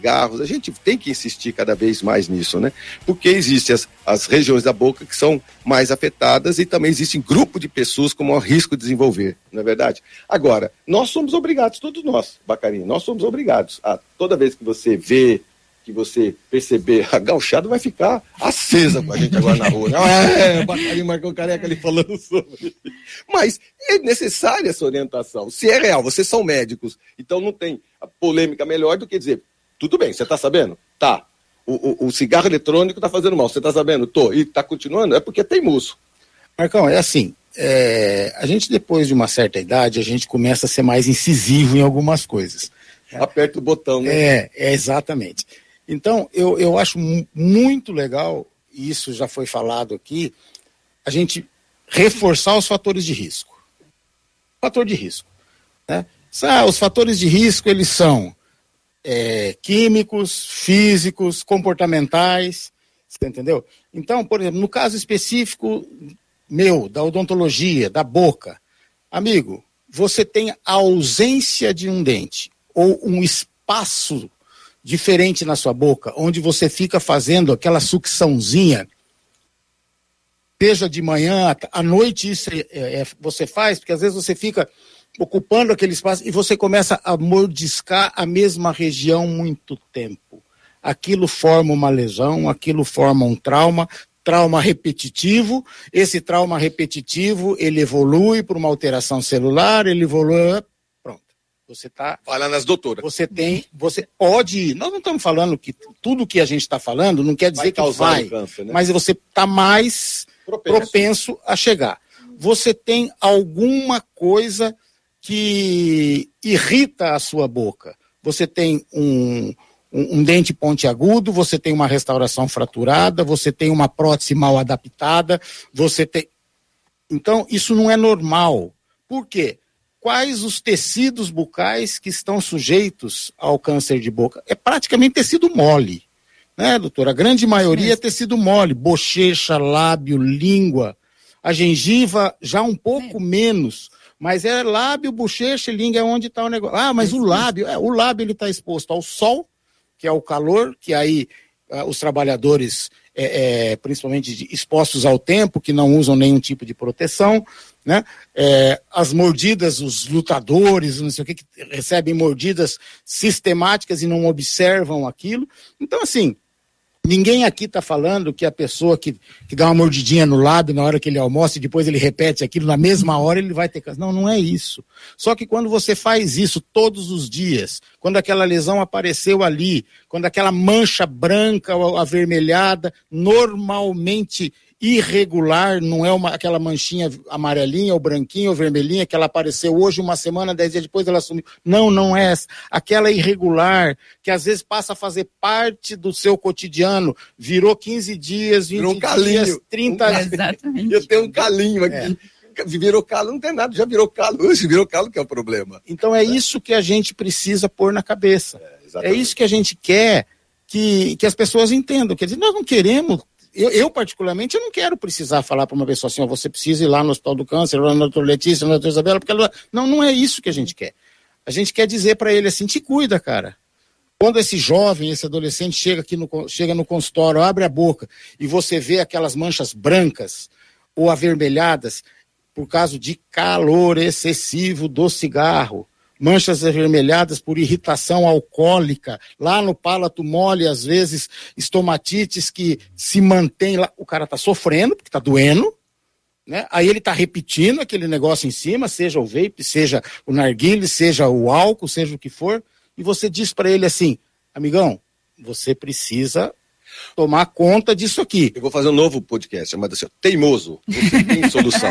cigarros, a gente tem que insistir cada vez mais nisso, né? Porque existem as regiões da boca que são mais afetadas e também existe um grupo de pessoas com maior risco de desenvolver, não é verdade? Agora, nós somos obrigados, todos nós, Bacarinho, nós somos obrigados a, toda vez que você vê, que você perceber, a gauchada vai ficar acesa com a gente agora na rua. O Bacarinho Marcão Careca ali falando sobre. Mas é necessária essa orientação. Se é real, vocês são médicos, então não tem a polêmica melhor do que dizer, tudo bem, você está sabendo? Tá. O cigarro eletrônico está fazendo mal, você está sabendo? Tô. E está continuando? É porque é teimoso. Marcão, é assim, a gente depois de uma certa idade, a gente começa a ser mais incisivo em algumas coisas. Aperta o botão, né? Exatamente. Então, eu acho muito legal, e isso já foi falado aqui, a gente reforçar os fatores de risco. Fator de risco, né? Os fatores de risco, eles são químicos, físicos, comportamentais, você entendeu? Então, por exemplo, no caso específico meu, da odontologia, da boca, amigo, você tem a ausência de um dente, ou um espaço diferente na sua boca, onde você fica fazendo aquela sucçãozinha, seja de manhã, à noite isso você faz, porque às vezes você fica ocupando aquele espaço e você começa a mordiscar a mesma região muito tempo. Aquilo forma uma lesão, aquilo forma um trauma repetitivo. Esse trauma repetitivo, ele evolui para uma alteração celular, ele evolui... Pronto. Você está... Fala nas doutoras. Você pode ir. Nós não estamos falando que tudo que a gente está falando não quer dizer que vai, câncer, né? Mas você está mais propenso a chegar. Você tem alguma coisa que irrita a sua boca. Você tem um dente pontiagudo, você tem uma restauração fraturada, você tem uma prótese mal adaptada, você tem... Então, isso não é normal. Por quê? Quais os tecidos bucais que estão sujeitos ao câncer de boca? É praticamente tecido mole, né, doutora? A grande maioria é tecido mole, bochecha, lábio, língua. A gengiva já um pouco menos, mas é lábio, bochecha e língua é onde está o negócio. Mas o lábio ele está exposto ao sol, que é o calor, que aí os trabalhadores, principalmente expostos ao tempo, que não usam nenhum tipo de proteção, né? As mordidas, os lutadores, não sei o que recebem mordidas sistemáticas e não observam aquilo. Então, assim, ninguém aqui está falando que a pessoa que dá uma mordidinha no lábio na hora que ele almoça e depois ele repete aquilo, na mesma hora ele vai ter câncer. Não é isso. Só que quando você faz isso todos os dias, quando aquela lesão apareceu ali, quando aquela mancha branca ou avermelhada, normalmente irregular, não é aquela manchinha amarelinha ou branquinha ou vermelhinha que ela apareceu hoje, uma semana, 10 dias depois ela sumiu. Não é essa. Aquela irregular, que às vezes passa a fazer parte do seu cotidiano, virou 15 dias, 20 virou um calinho, dias, 30 dias. Exatamente. Eu tenho um calinho aqui. Virou calo, não tem nada, já virou calo. Hoje virou calo que é o problema. Então é isso que a gente precisa pôr na cabeça. É isso que a gente quer que as pessoas entendam. Quer dizer, nós não queremos... Eu, particularmente, eu não quero precisar falar para uma pessoa assim, você precisa ir lá no Hospital do Câncer, lá na doutora Letícia, na doutora Isabela, porque ela... Não é isso que a gente quer. A gente quer dizer para ele assim, te cuida, cara. Quando esse jovem, esse adolescente chega no consultório, abre a boca e você vê aquelas manchas brancas ou avermelhadas por causa de calor excessivo do cigarro, manchas avermelhadas por irritação alcoólica, lá no palato mole, às vezes, estomatites que se mantém lá, o cara está sofrendo, porque está doendo, né? Aí ele está repetindo aquele negócio em cima, seja o vape, seja o narguilé, seja o álcool, seja o que for, e você diz para ele assim, amigão, você precisa tomar conta disso aqui. Eu vou fazer um novo podcast, chamado assim, Teimoso, você tem solução.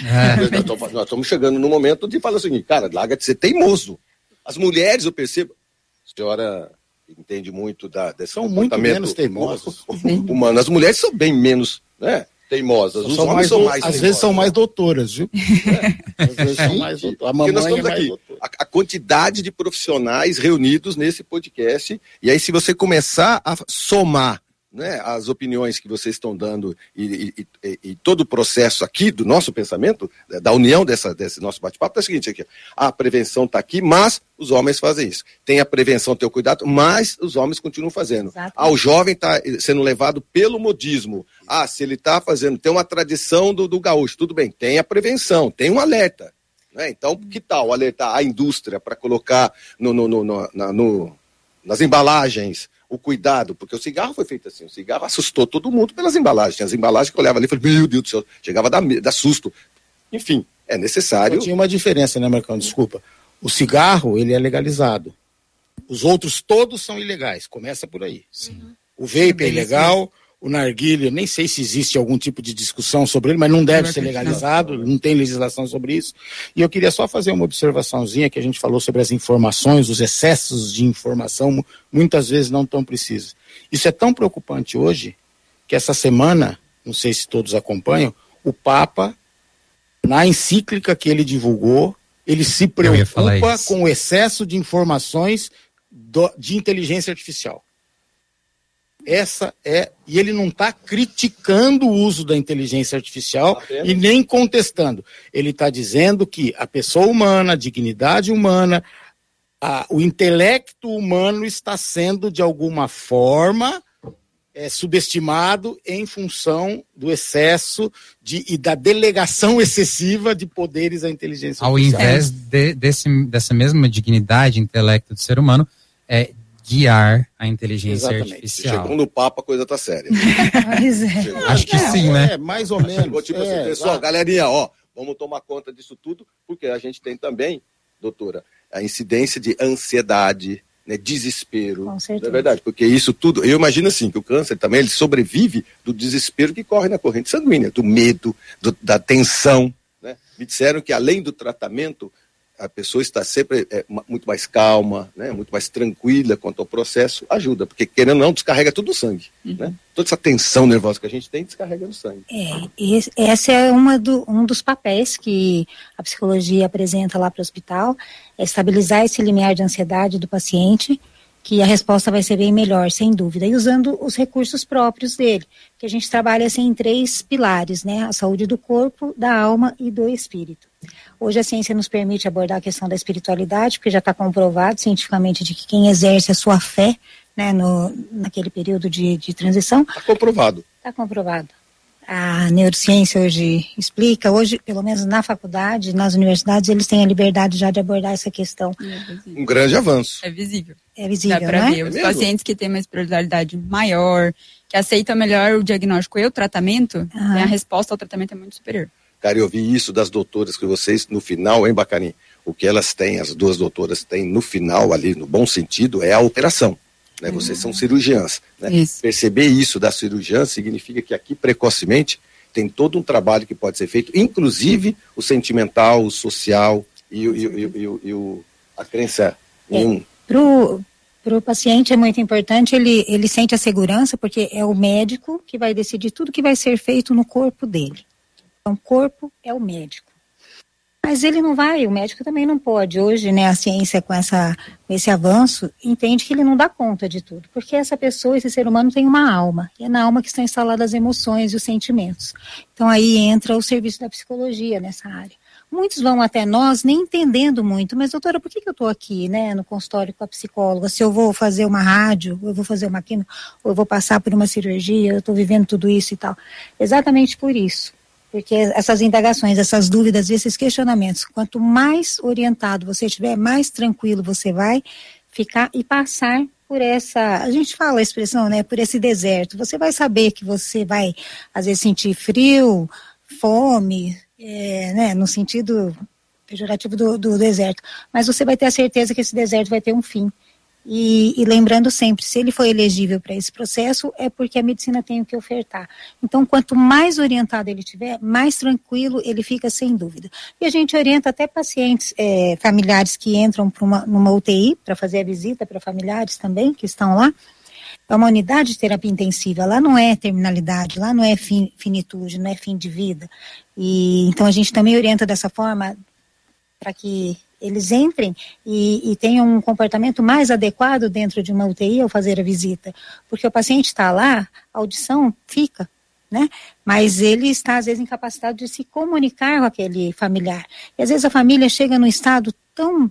Nós estamos chegando no momento de falar o seguinte, cara, larga de ser teimoso. As mulheres, eu percebo, a senhora entende muito desse são muito menos teimosas. Humano. As mulheres são bem menos, né, teimosas. Os homens são mais teimosos. Às vezes são mais doutoras, viu? Às vezes são mais doutoras. A mamãe nós estamos mais aqui, doutora. a quantidade de profissionais reunidos nesse podcast, e aí se você começar a somar né, as opiniões que vocês estão dando e todo o processo aqui do nosso pensamento, da união desse nosso bate-papo, é o seguinte aqui, a prevenção está aqui, mas os homens fazem isso. Tem a prevenção, tem o cuidado, mas os homens continuam fazendo. Exatamente. O jovem está sendo levado pelo modismo. Se ele está fazendo, tem uma tradição do gaúcho, tudo bem, tem a prevenção, tem um alerta. Né? Então, que tal alertar a indústria para colocar nas embalagens o cuidado, porque o cigarro foi feito assim, o cigarro assustou todo mundo pelas embalagens, tinha as embalagens que eu olhava ali e falei, meu Deus do céu, chegava a dar susto. Enfim, é necessário... Tinha uma diferença, né, Marcão, desculpa, o cigarro, ele é legalizado, os outros todos são ilegais, começa por aí. Sim. O vape é ilegal, o narguilé, nem sei se existe algum tipo de discussão sobre ele, mas não deve ser legalizado, não tem legislação sobre isso. E eu queria só fazer uma observaçãozinha, que a gente falou sobre as informações, os excessos de informação, muitas vezes não tão precisos. Isso é tão preocupante hoje, que essa semana, não sei se todos acompanham, o Papa, na encíclica que ele divulgou, ele se preocupa com o excesso de informações de inteligência artificial. E ele não está criticando o uso da inteligência artificial e nem contestando. Ele está dizendo que a pessoa humana, a dignidade humana, o intelecto humano está sendo, de alguma forma, subestimado em função do excesso e da delegação excessiva de poderes à inteligência artificial. Ao invés dessa mesma dignidade, intelecto do ser humano, guiar a inteligência artificial. Chegou no Papa, a coisa tá séria. Acho que sim, né? Mais ou menos. Tipo assim, pessoal, galerinha, vamos tomar conta disso tudo, porque a gente tem também, doutora, a incidência de ansiedade, né, desespero. Com certeza. Não é verdade? Porque isso tudo, eu imagino assim, que o câncer também, ele sobrevive do desespero que corre na corrente sanguínea, do medo, da tensão, né? Me disseram que além do tratamento, a pessoa está sempre muito mais calma, né, muito mais tranquila quanto ao processo, ajuda, porque querendo ou não, descarrega tudo o sangue. Né? Toda essa tensão nervosa que a gente tem, descarrega no sangue. Esse é um dos papéis que a psicologia apresenta lá para o hospital, é estabilizar esse limiar de ansiedade do paciente, que a resposta vai ser bem melhor, sem dúvida, e usando os recursos próprios dele, que a gente trabalha assim, em 3 pilares, né, a saúde do corpo, da alma e do espírito. Hoje a ciência nos permite abordar a questão da espiritualidade, porque já está comprovado cientificamente de que quem exerce a sua fé, né, naquele período de transição... Está comprovado. Está comprovado. A neurociência hoje explica, hoje, pelo menos na faculdade, nas universidades, eles têm a liberdade já de abordar essa questão. Um grande avanço. É visível. É visível, dá para né? ver. Os pacientes que têm uma espiritualidade maior, que aceitam melhor o diagnóstico e o tratamento, a resposta ao tratamento é muito superior. Cara, eu vi isso das doutoras que vocês, no final, hein, Bacarim? O que elas têm, as 2 doutoras têm no final ali, no bom sentido, é a operação. Né? Vocês são cirurgiãs. Né? Perceber isso da cirurgiã significa que aqui, precocemente, tem todo um trabalho que pode ser feito, inclusive o sentimental, o social e a crença em um. Para o paciente é muito importante, ele sente a segurança, porque é o médico que vai decidir tudo que vai ser feito no corpo dele. Então, o corpo é o médico. Mas ele não vai, o médico também não pode. Hoje, né, a ciência com esse avanço entende que ele não dá conta de tudo. Porque essa pessoa, esse ser humano tem uma alma. E é na alma que estão instaladas as emoções e os sentimentos. Então aí entra o serviço da psicologia nessa área. Muitos vão até nós nem entendendo muito. Mas doutora, por que eu estou aqui, né, no consultório com a psicóloga? Se eu vou fazer uma rádio, ou eu vou fazer uma quimio, ou eu vou passar por uma cirurgia, eu estou vivendo tudo isso e tal. Exatamente por isso. Porque essas indagações, essas dúvidas, esses questionamentos, quanto mais orientado você estiver, mais tranquilo você vai ficar e passar por essa, a gente fala a expressão, né, por esse deserto. Você vai saber que você vai, às vezes, sentir frio, fome, né, no sentido pejorativo do deserto. Mas você vai ter a certeza que esse deserto vai ter um fim. E lembrando sempre, se ele for elegível para esse processo, é porque a medicina tem o que ofertar. Então, quanto mais orientado ele tiver, mais tranquilo ele fica, sem dúvida. E a gente orienta até pacientes familiares que entram numa UTI, para fazer a visita para familiares também, que estão lá. É uma unidade de terapia intensiva, lá não é terminalidade, lá não é finitude, não é fim de vida. E então a gente também orienta dessa forma, para que eles entrem e tenham um comportamento mais adequado dentro de uma UTI ao fazer a visita. Porque o paciente está lá, a audição fica, né? Mas ele está, às vezes, incapacitado de se comunicar com aquele familiar. E, às vezes, a família chega num estado tão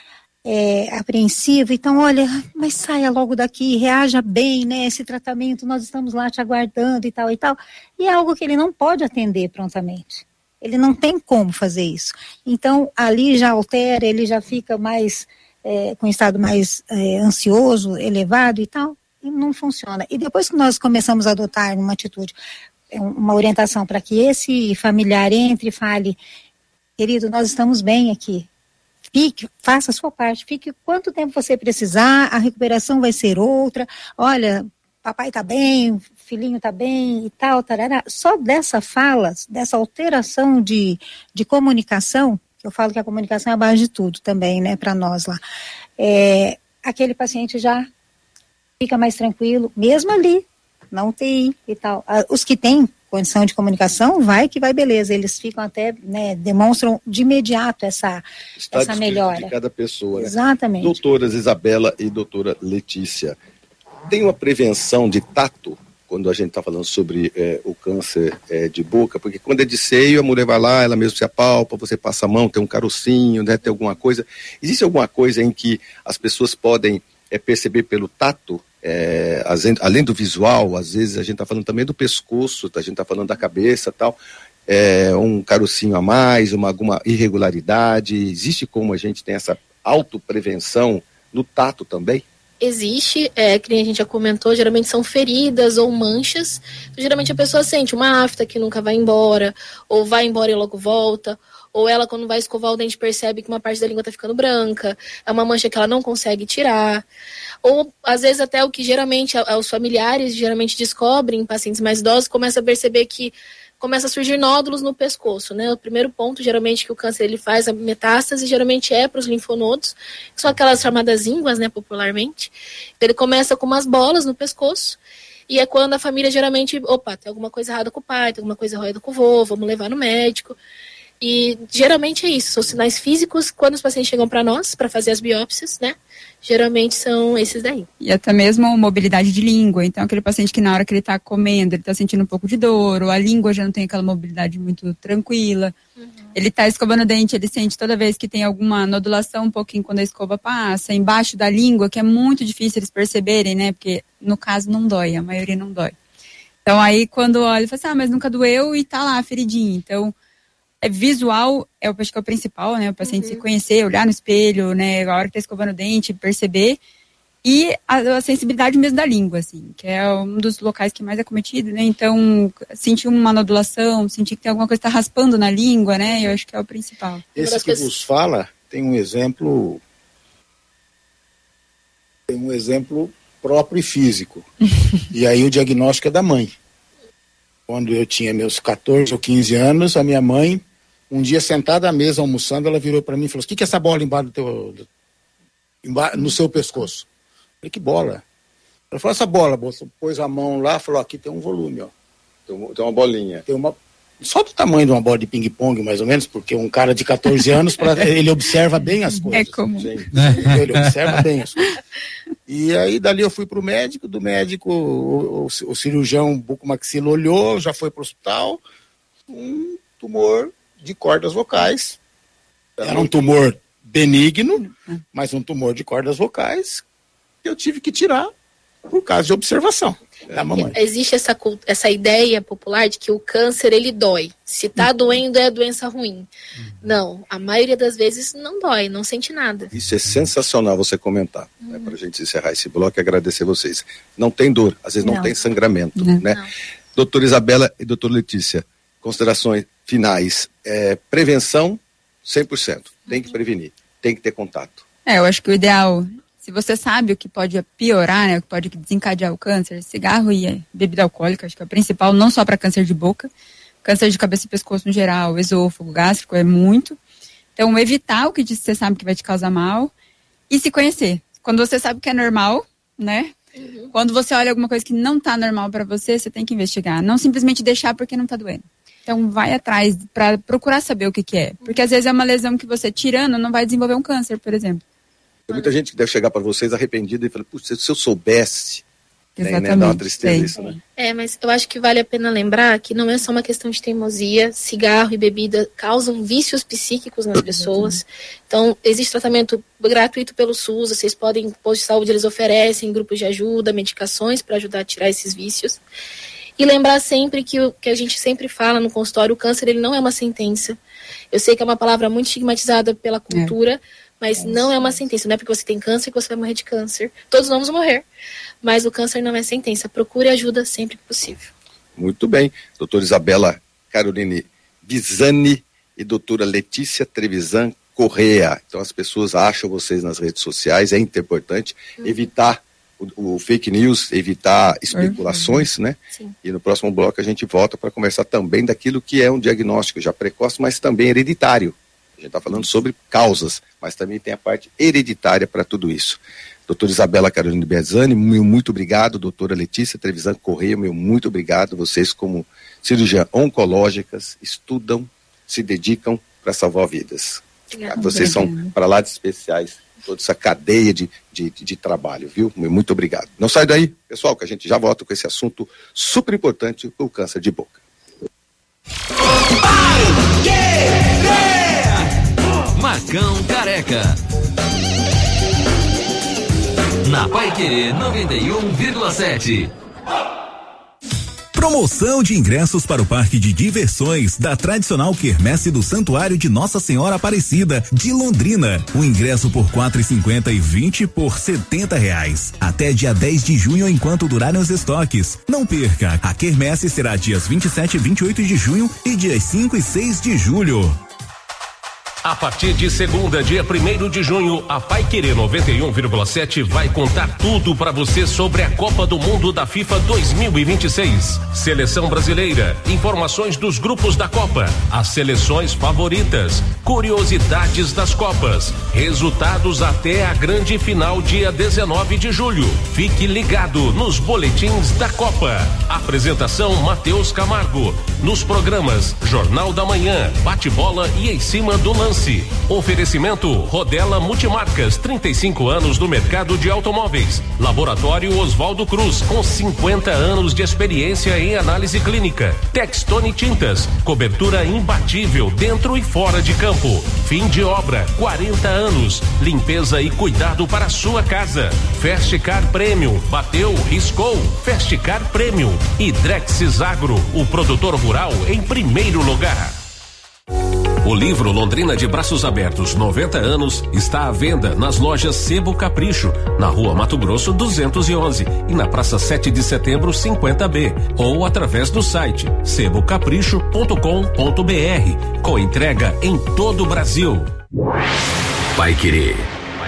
apreensivo, então, olha, mas saia logo daqui, reaja bem, né? Esse tratamento, nós estamos lá te aguardando e tal e tal. E é algo que ele não pode atender prontamente. Ele não tem como fazer isso. Então, ali já altera, ele já fica mais, com um estado mais ansioso, elevado e tal, e não funciona. E depois que nós começamos a adotar uma atitude, uma orientação para que esse familiar entre e fale, querido, nós estamos bem aqui, fique, faça a sua parte, fique quanto tempo você precisar, a recuperação vai ser outra, olha, papai está bem, filhinho está bem e tal, tarará. Só dessa fala, dessa alteração de comunicação, que eu falo que a comunicação é a base de tudo também, né, para nós lá, aquele paciente já fica mais tranquilo, mesmo ali, na UTI e tal. Os que têm condição de comunicação, vai que vai, beleza, eles ficam até, né, demonstram de imediato essa melhora. De cada pessoa, né? Exatamente. Doutoras Isabela e doutora Letícia, tem uma prevenção de tato quando a gente está falando sobre o câncer de boca? Porque quando é de seio, a mulher vai lá, ela mesmo se apalpa, você passa a mão, tem um carocinho, né, tem alguma coisa. Existe alguma coisa em que as pessoas podem perceber pelo tato? Além do visual, às vezes a gente está falando também do pescoço, a gente está falando da cabeça e tal, um carocinho a mais, alguma irregularidade. Existe como a gente tem essa autoprevenção no tato também? Existe, que a gente já comentou, geralmente são feridas ou manchas. Então, geralmente a pessoa sente uma afta que nunca vai embora, ou vai embora e logo volta, ou ela, quando vai escovar o dente, percebe que uma parte da língua está ficando branca, é uma mancha que ela não consegue tirar. Ou, às vezes, até o que geralmente os familiares geralmente descobrem em pacientes mais idosos, começa a perceber que começa a surgir nódulos no pescoço, né? O primeiro ponto, geralmente, que o câncer ele faz a metástase, geralmente é para os linfonodos, que são aquelas chamadas ínguas, né, popularmente. Então, ele começa com umas bolas no pescoço, e é quando a família geralmente, opa, tem alguma coisa errada com o pai, tem alguma coisa errada com o vô, vamos levar no médico. E geralmente é isso, são sinais físicos quando os pacientes chegam para nós, para fazer as biópsias, né? Geralmente são esses daí. E até mesmo mobilidade de língua, então aquele paciente que na hora que ele está comendo, ele está sentindo um pouco de dor, ou a língua já não tem aquela mobilidade muito tranquila, ele está escovando o dente, ele sente toda vez que tem alguma nodulação um pouquinho quando a escova passa, embaixo da língua, que é muito difícil eles perceberem, né? Porque no caso não dói, a maioria não dói. Então aí quando olha, ele fala assim, mas nunca doeu e tá lá, feridinho. Então, visual acho que é o principal, né? O paciente se conhecer, olhar no espelho, né? A hora que tá escovando o dente, perceber. E a sensibilidade mesmo da língua, assim, que é um dos locais que mais é cometido, né? Então, sentir uma nodulação, sentir que tem alguma coisa que tá raspando na língua, né? Eu acho que é o principal. Esse que vos fala tem um exemplo próprio e físico. E aí o diagnóstico é da mãe. Quando eu tinha meus 14 ou 15 anos, a minha mãe, um dia sentada à mesa almoçando, ela virou para mim e falou, o que é essa bola embaixo no seu pescoço? Eu falei, que bola? Ela falou, essa bola, pôs a mão lá, falou, aqui tem um volume, ó. Tem uma bolinha. Só do tamanho de uma bola de ping-pong, mais ou menos, porque um cara de 14 anos, ele observa bem as coisas. É comum. Ele observa bem as coisas. E aí, dali eu fui pro médico, o cirurgião bucomaxilo olhou, já foi pro hospital, um tumor de cordas vocais. Era um tumor benigno, mas um tumor de cordas vocais que eu tive que tirar por causa de observação da mamãe. Existe essa ideia popular de que o câncer, ele dói. Se tá doendo, é doença ruim. Não, a maioria das vezes não dói, não sente nada. Isso é sensacional você comentar, né, pra gente encerrar esse bloco e agradecer vocês. Não tem dor, às vezes não tem sangramento, né? Não. Doutora Isabela e doutora Letícia, considerações finais. Prevenção, 100%. Tem que prevenir, tem que ter contato. Eu acho que o ideal, se você sabe o que pode piorar, né, o que pode desencadear o câncer, cigarro e bebida alcoólica, acho que é o principal, não só para câncer de boca, câncer de cabeça e pescoço no geral, esôfago, gástrico, é muito. Então, evitar o que você sabe que vai te causar mal e se conhecer. Quando você sabe que é normal, né? Quando você olha alguma coisa que não tá normal para você, você tem que investigar. Não simplesmente deixar porque não tá doendo. Então vai atrás para procurar saber o que é. Porque às vezes é uma lesão que você tirando não vai desenvolver um câncer, por exemplo. Tem muita gente que deve chegar para vocês arrependida e falar, puxa, se eu soubesse. Exatamente. Né? Dá uma tristeza isso, né? Mas eu acho que vale a pena lembrar que não é só uma questão de teimosia. Cigarro e bebida causam vícios psíquicos nas pessoas. Então, existe tratamento gratuito pelo SUS, vocês podem, posto de saúde, eles oferecem grupos de ajuda, medicações para ajudar a tirar esses vícios. E lembrar sempre que o que a gente sempre fala no consultório, o câncer ele não é uma sentença. Eu sei que é uma palavra muito estigmatizada pela cultura, mas não é uma sentença. Não é porque você tem câncer que você vai morrer de câncer. Todos vamos morrer. Mas o câncer não é sentença. Procure ajuda sempre que possível. Muito bem. Doutora Isabela Caroline Bisani e doutora Letícia Trevisan Correa. Então as pessoas acham vocês nas redes sociais. É importante evitar o fake news, evitar especulações, né? Sim. E no próximo bloco a gente volta para conversar também daquilo que é um diagnóstico já precoce, mas também hereditário. A gente está falando sobre causas, mas também tem a parte hereditária para tudo isso. Doutora Isabela Caroline Bisani, muito obrigado. Doutora Letícia Trevisan Correia, muito obrigado. Vocês, como cirurgiãs oncológicas, estudam, se dedicam para salvar vidas. Obrigada. Vocês são para lá de especiais, toda essa cadeia de trabalho, viu? Muito obrigado. Não sai daí, pessoal, que a gente já volta com esse assunto super importante, o câncer de boca. Marcão Careca. Na Paiquerê 91,7. Promoção de ingressos para o Parque de Diversões da tradicional quermesse do Santuário de Nossa Senhora Aparecida de Londrina. O ingresso por R$4,50 e 20 por R$70. Até dia 10 de junho enquanto durarem os estoques. Não perca, a quermesse será dias 27 e 28 de junho e dias 5 e 6 de julho. A partir de segunda, dia 1º de junho, a Paiquerê 91,7 vai contar tudo para você sobre a Copa do Mundo da FIFA 2026. Seleção brasileira, informações dos grupos da Copa, as seleções favoritas, curiosidades das Copas, resultados até a grande final dia 19 de julho. Fique ligado nos boletins da Copa. Apresentação Matheus Camargo. Nos programas Jornal da Manhã, Bate-Bola e Em Cima do Lance. Oferecimento Rodella Multimarcas, 35 anos no mercado de automóveis. Laboratório Oswaldo Cruz, com 50 anos de experiência em análise clínica. Textone Tintas, cobertura imbatível dentro e fora de campo. Fim de obra, 40 anos. Limpeza e cuidado para a sua casa. Festcar Premium, bateu, riscou. Festcar Premium. E Drexis Agro, o produtor rural em primeiro lugar. O livro Londrina de Braços Abertos 90 anos está à venda nas lojas Sebo Capricho, na Rua Mato Grosso 211 e na Praça 7 de Setembro 50B, ou através do site sebocapricho.com.br, com entrega em todo o Brasil. Paiquerê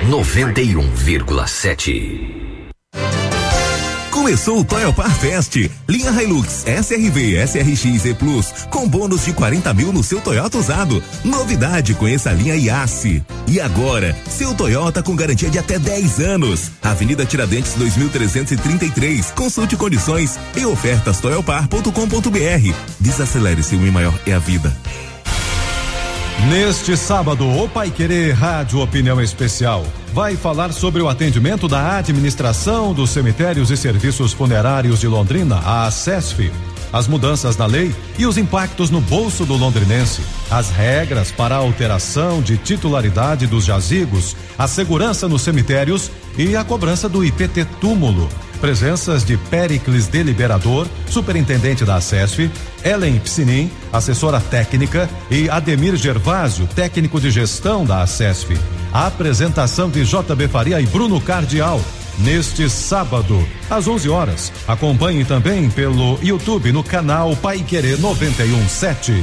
91,7. Começou o Toyopar Fest. Linha Hilux, SRV, SRX e Plus, com bônus de 40 mil no seu Toyota usado. Novidade, conheça a linha Yasse. E agora, seu Toyota com garantia de até 10 anos. Avenida Tiradentes 2333. Consulte condições e ofertas toyopar.com.br. Desacelere, seu e maior é a vida. Neste sábado, o Paiquerê Rádio Opinião Especial vai falar sobre o atendimento da Administração dos Cemitérios e Serviços Funerários de Londrina, a ACESF, as mudanças na lei e os impactos no bolso do londrinense, as regras para a alteração de titularidade dos jazigos, a segurança nos cemitérios e a cobrança do IPT túmulo. Presenças de Péricles Deliberador, superintendente da ACESF, Ellen Piscinin, assessora técnica, e Ademir Gervásio, técnico de gestão da ACESF. A apresentação de JB Faria e Bruno Cardial, neste sábado, às 11 horas. Acompanhe também pelo YouTube no canal Paiquerê 91,7.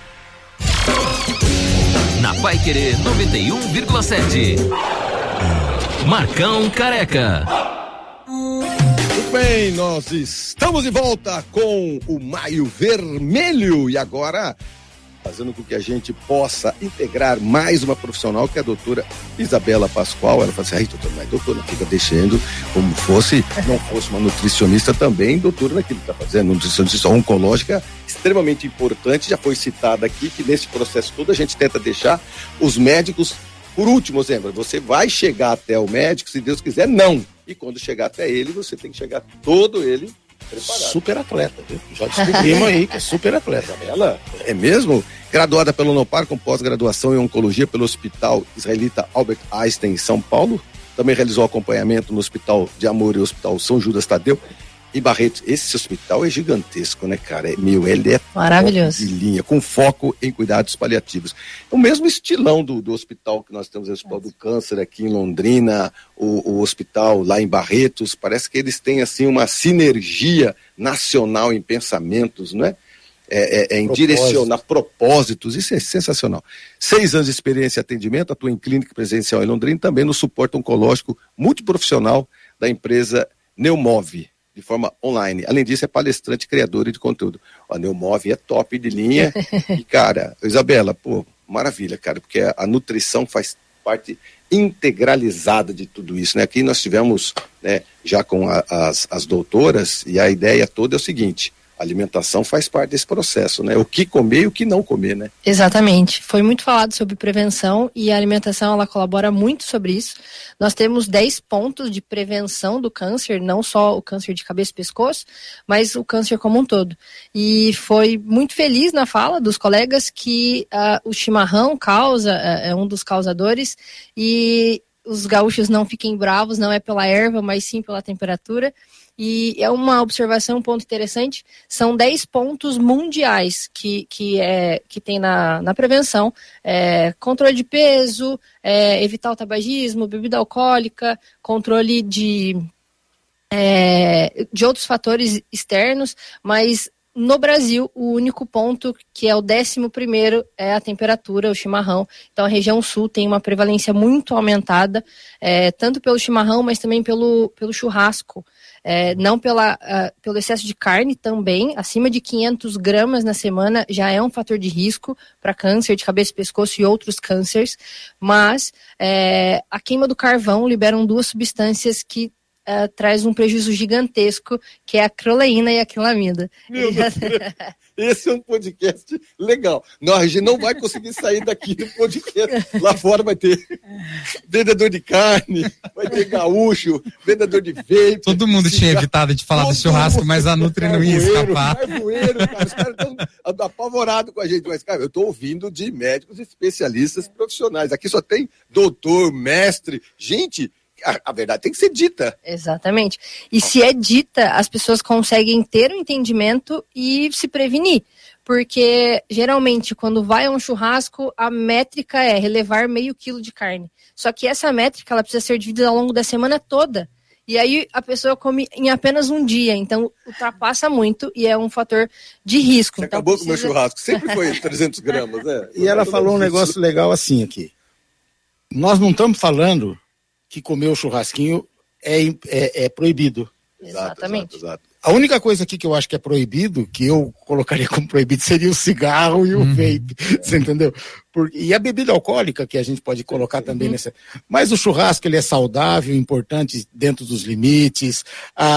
Na Paiquerê 91,7. Marcão Careca. Muito bem, nós estamos de volta com o Maio Vermelho e agora fazendo com que a gente possa integrar mais uma profissional, que é a doutora Isabela Pascoal. Ela fala assim, doutora, mas doutora, não fica deixando como não fosse uma nutricionista também, doutora naquilo que está fazendo, nutricionista oncológica, extremamente importante, já foi citada aqui, que nesse processo todo a gente tenta deixar os médicos, por último, lembra, você vai chegar até o médico, se Deus quiser, não. E quando chegar até ele, você tem que chegar todo ele preparado. Super atleta, viu? Já descobrimos aí que é super atleta. Ela é mesmo? Graduada pelo Unopar com pós-graduação em oncologia pelo Hospital Israelita Albert Einstein em São Paulo. Também realizou acompanhamento no Hospital de Amor e Hospital São Judas Tadeu e Barretos. Esse hospital é gigantesco, né, cara? Ele é maravilhoso, de linha, com foco em cuidados paliativos. O mesmo estilão do hospital que nós temos, o Hospital do Câncer aqui em Londrina, o hospital lá em Barretos. Parece que eles têm, assim, uma sinergia nacional em pensamentos, né? Em direcionar propósitos, isso é sensacional. 6 anos de experiência em atendimento, atua em clínica presencial em Londrina, também no suporte oncológico multiprofissional da empresa Neumove, de forma online. Além disso, é palestrante, criadora de conteúdo. A Neumove é top de linha. E, cara, Isabela, maravilha, cara, porque a nutrição faz parte integralizada de tudo isso, né? Aqui nós tivemos, né, já com as doutoras, e a ideia toda é o seguinte: a alimentação faz parte desse processo, né? O que comer e o que não comer, né? Exatamente. Foi muito falado sobre prevenção e a alimentação, ela colabora muito sobre isso. Nós temos 10 pontos de prevenção do câncer, não só o câncer de cabeça e pescoço, mas o câncer como um todo. E foi muito feliz na fala dos colegas que o chimarrão é um dos causadores, e os gaúchos não fiquem bravos, não é pela erva, mas sim pela temperatura. E é uma observação, um ponto interessante, são 10 pontos mundiais que tem na prevenção: controle de peso, evitar o tabagismo, bebida alcoólica, controle de outros fatores externos, mas no Brasil, o único ponto, que é o 11º, é a temperatura, o chimarrão. Então, a região sul tem uma prevalência muito aumentada, tanto pelo chimarrão, mas também pelo churrasco. Não pelo excesso de carne também, acima de 500 gramas na semana já é um fator de risco para câncer de cabeça e pescoço e outros cânceres, mas a queima do carvão liberam 2 substâncias que traz um prejuízo gigantesco, que é a acroleína e a acrilamida. Meu Deus, esse é um podcast legal. Não, a gente não vai conseguir sair daqui do podcast. Lá fora vai ter vendedor de carne, vai ter gaúcho, vendedor de vape. Todo mundo tinha evitado de falar do churrasco, mas a Nutri não ia escapar. Cara, os caras estão apavorados com a gente. Mas, cara, eu estou ouvindo de médicos especialistas profissionais. Aqui só tem doutor, mestre. Gente, a verdade tem que ser dita. Exatamente. E se é dita, as pessoas conseguem ter um entendimento e se prevenir. Porque, geralmente, quando vai a um churrasco, a métrica é relevar meio quilo de carne. Só que essa métrica, ela precisa ser dividida ao longo da semana toda. E aí, a pessoa come em apenas um dia. Então, ultrapassa muito e é um fator de risco. Você então, acabou com o meu churrasco. Sempre foi 300 gramas, né? E ela falou um negócio legal assim aqui. Nós não estamos falando que comer o churrasquinho é proibido. Exatamente. Exato. A única coisa aqui que eu acho que é proibido, que eu colocaria como proibido, seria o cigarro e o vape, você entendeu? E a bebida alcoólica, que a gente pode colocar também nessa... Mas o churrasco, ele é saudável, importante dentro dos limites.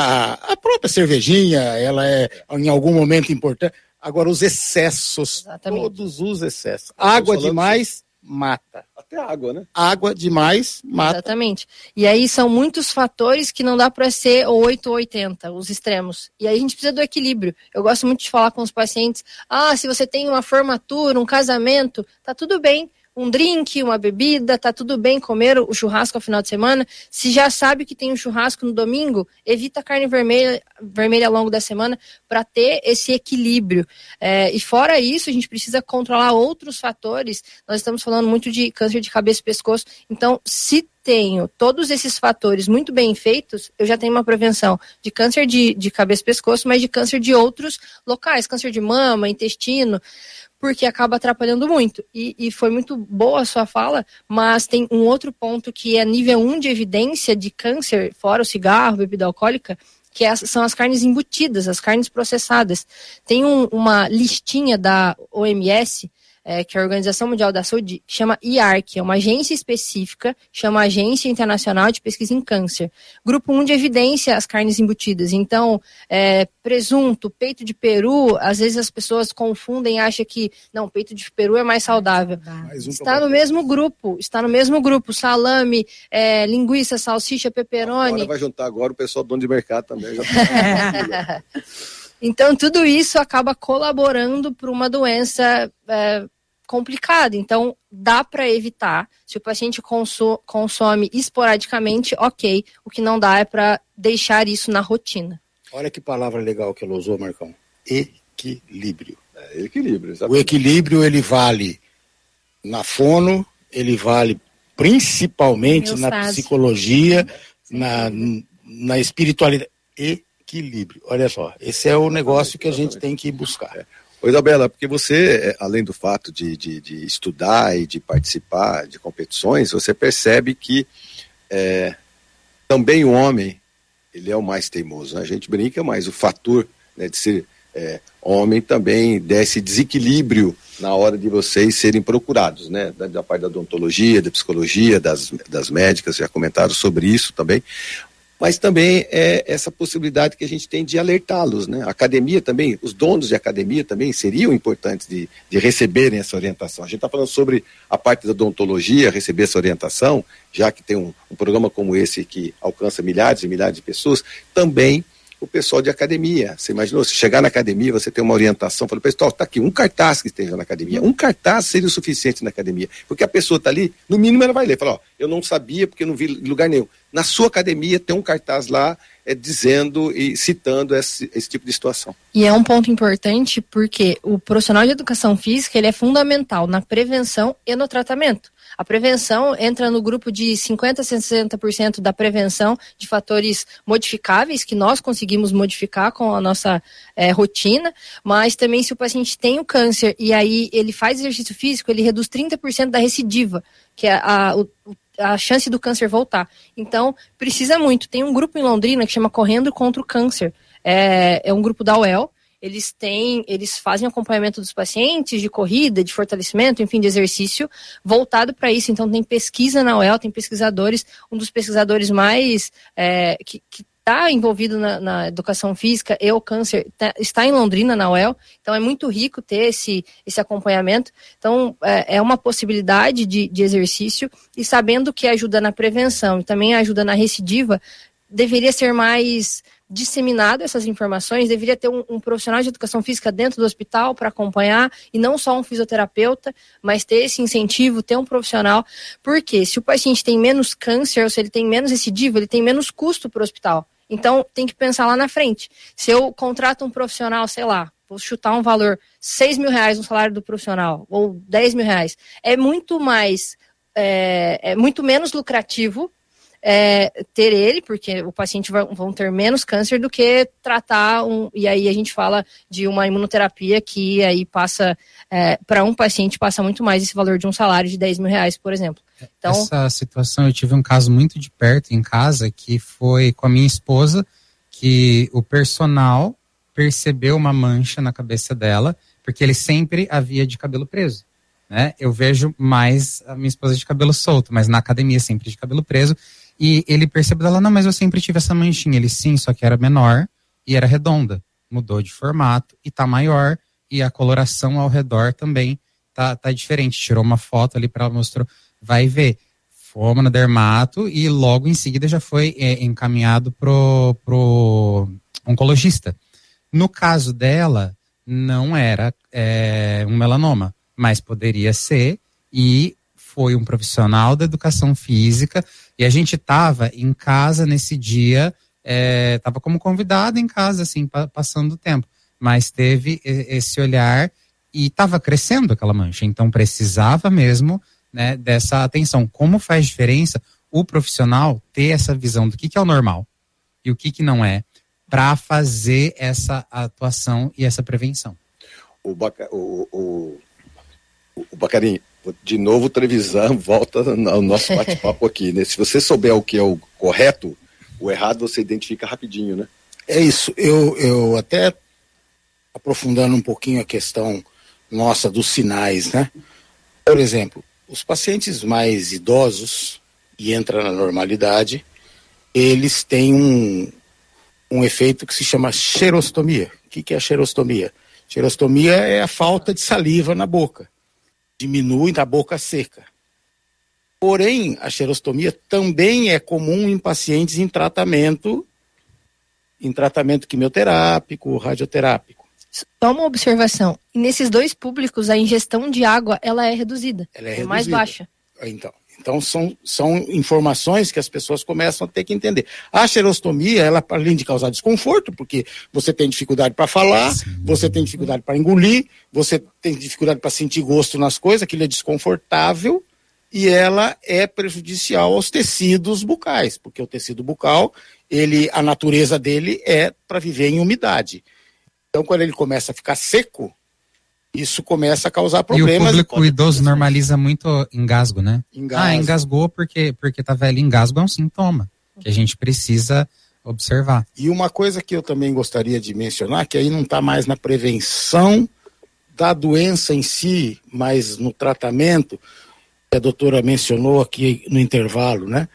A própria cervejinha, ela é em algum momento importante. Agora, os excessos, exatamente, todos os excessos. Água demais mata. Até água, né? Água demais mata. Exatamente. E aí são muitos fatores que não dá para ser 8 ou 80, os extremos. E aí a gente precisa do equilíbrio. Eu gosto muito de falar com os pacientes, se você tem uma formatura, um casamento, tá tudo bem. Um drink, uma bebida, tá tudo bem comer o churrasco ao final de semana. Se já sabe que tem um churrasco no domingo, evita a carne vermelha ao longo da semana para ter esse equilíbrio. E fora isso, a gente precisa controlar outros fatores. Nós estamos falando muito de câncer de cabeça e pescoço. Então, se tenho todos esses fatores muito bem feitos, eu já tenho uma prevenção de câncer de cabeça e pescoço, mas de câncer de outros locais, câncer de mama, intestino, porque acaba atrapalhando muito. E foi muito boa a sua fala, mas tem um outro ponto que é nível 1 de evidência de câncer, fora o cigarro, bebida alcoólica, que são as carnes embutidas, as carnes processadas. Tem uma listinha da OMS, que é a Organização Mundial da Saúde, chama IARC, é uma agência específica, chama Agência Internacional de Pesquisa em Câncer. Grupo 1 de evidência, as carnes embutidas. Então, presunto, peito de peru, às vezes as pessoas confundem e acham que, não, peito de peru é mais saudável. Está no mesmo grupo, salame, linguiça, salsicha, pepperoni. Agora vai juntar agora o pessoal do dono de mercado também. Já Então, tudo isso acaba colaborando para uma doença complicada. Então, dá para evitar. Se o paciente consome esporadicamente, ok. O que não dá é para deixar isso na rotina. Olha que palavra legal que ela usou, Marcão. Equilíbrio. Equilíbrio, exatamente. O equilíbrio, ele vale na fono, ele vale principalmente na psicologia, na espiritualidade. Equilíbrio. Olha só, esse é o negócio que a gente tem que buscar. Ô, Isabela, porque você, além do fato de estudar e de participar de competições, você percebe que também o homem, ele é o mais teimoso, né? A gente brinca, mas o fator, né, de ser homem também dá esse desequilíbrio na hora de vocês serem procurados, né? Da parte da odontologia, da psicologia, das médicas, já comentaram sobre isso também. Mas também é essa possibilidade que a gente tem de alertá-los, né? A academia também, os donos de academia também seriam importantes de receberem essa orientação. A gente está falando sobre a parte da odontologia, receber essa orientação, já que tem um programa como esse que alcança milhares e milhares de pessoas, também o pessoal de academia. Você imaginou, se chegar na academia, você tem uma orientação, fala, pessoal, está aqui um cartaz que esteja na academia. Um cartaz seria o suficiente na academia, porque a pessoa está ali, no mínimo ela vai ler, fala, eu não sabia porque eu não vi em lugar nenhum. Na sua academia tem um cartaz lá dizendo e citando esse tipo de situação. E é um ponto importante porque o profissional de educação física, ele é fundamental na prevenção e no tratamento. A prevenção entra no grupo de 50% a 60% da prevenção de fatores modificáveis que nós conseguimos modificar com a nossa rotina, mas também se o paciente tem o câncer e aí ele faz exercício físico, ele reduz 30% da recidiva, que é a chance do câncer voltar. Então, precisa muito. Tem um grupo em Londrina que chama Correndo Contra o Câncer. É um grupo da UEL. Eles fazem acompanhamento dos pacientes de corrida, de fortalecimento, enfim, de exercício, voltado para isso. Então, tem pesquisa na UEL, tem pesquisadores, um dos pesquisadores mais que está envolvido na educação física e o câncer está em Londrina, na UEL. Então, é muito rico ter esse acompanhamento. Então, é uma possibilidade de exercício e sabendo que ajuda na prevenção e também ajuda na recidiva, deveria ser mais disseminado essas informações, deveria ter um profissional de educação física dentro do hospital para acompanhar, e não só um fisioterapeuta, mas ter esse incentivo, ter um profissional, porque se o paciente tem menos câncer, ou se ele tem menos recidiva, ele tem menos custo para o hospital. Então, tem que pensar lá na frente. Se eu contrato um profissional, sei lá, vou chutar um valor, R$6 mil no salário do profissional, ou R$10 mil, é muito menos lucrativo ter ele, porque o paciente vão ter menos câncer do que tratar e aí a gente fala de uma imunoterapia que aí passa, para um paciente passa muito mais esse valor de um salário de R$10 mil, por exemplo. Então, essa situação, eu tive um caso muito de perto em casa, que foi com a minha esposa, que o personal percebeu uma mancha na cabeça dela, porque ele sempre havia de cabelo preso, né? Eu vejo mais a minha esposa de cabelo solto, mas na academia sempre de cabelo preso. E ele percebeu dela, não, mas eu sempre tive essa manchinha. Ele, sim, só que era menor e era redonda. Mudou de formato e tá maior. E a coloração ao redor também tá diferente. Tirou uma foto ali para ela, mostrou. Vai ver. Fomos na dermato e logo em seguida já foi encaminhado pro oncologista. No caso dela, não era um melanoma, mas poderia ser, e foi um profissional da educação física, e a gente estava em casa nesse dia, estava como convidado em casa, assim, passando o tempo, mas teve esse olhar e estava crescendo aquela mancha, então precisava mesmo, né, dessa atenção. Como faz diferença o profissional ter essa visão do que é o normal e o que não é, para fazer essa atuação e essa prevenção. O Bacarim, de novo, Trevisan volta ao nosso bate-papo aqui, né? Se você souber o que é o correto, o errado você identifica rapidinho, né? É isso. Eu até aprofundando um pouquinho a questão nossa dos sinais, né? Por exemplo, os pacientes mais idosos e entram na normalidade, eles têm um efeito que se chama xerostomia. O que é a xerostomia? Xerostomia é a falta de saliva na boca. Diminui a boca seca. Porém, a xerostomia também é comum em pacientes em tratamento quimioterápico, radioterápico. Só uma observação. Nesses dois públicos, a ingestão de água, ela é reduzida. Ela é reduzida. Mais baixa. Então são informações que as pessoas começam a ter que entender. A xerostomia, ela, além de causar desconforto, porque você tem dificuldade para falar, você tem dificuldade para engolir, você tem dificuldade para sentir gosto nas coisas, aquilo é desconfortável, e ela é prejudicial aos tecidos bucais, porque o tecido bucal, a natureza dele é para viver em umidade. Então, quando ele começa a ficar seco, isso começa a causar problemas. E o público idoso normaliza muito engasgo, né? Engasgou porque tá velho. Engasgo é um sintoma que a gente precisa observar. E uma coisa que eu também gostaria de mencionar, que aí não está mais na prevenção da doença em si, mas no tratamento, que a doutora mencionou aqui no intervalo, né?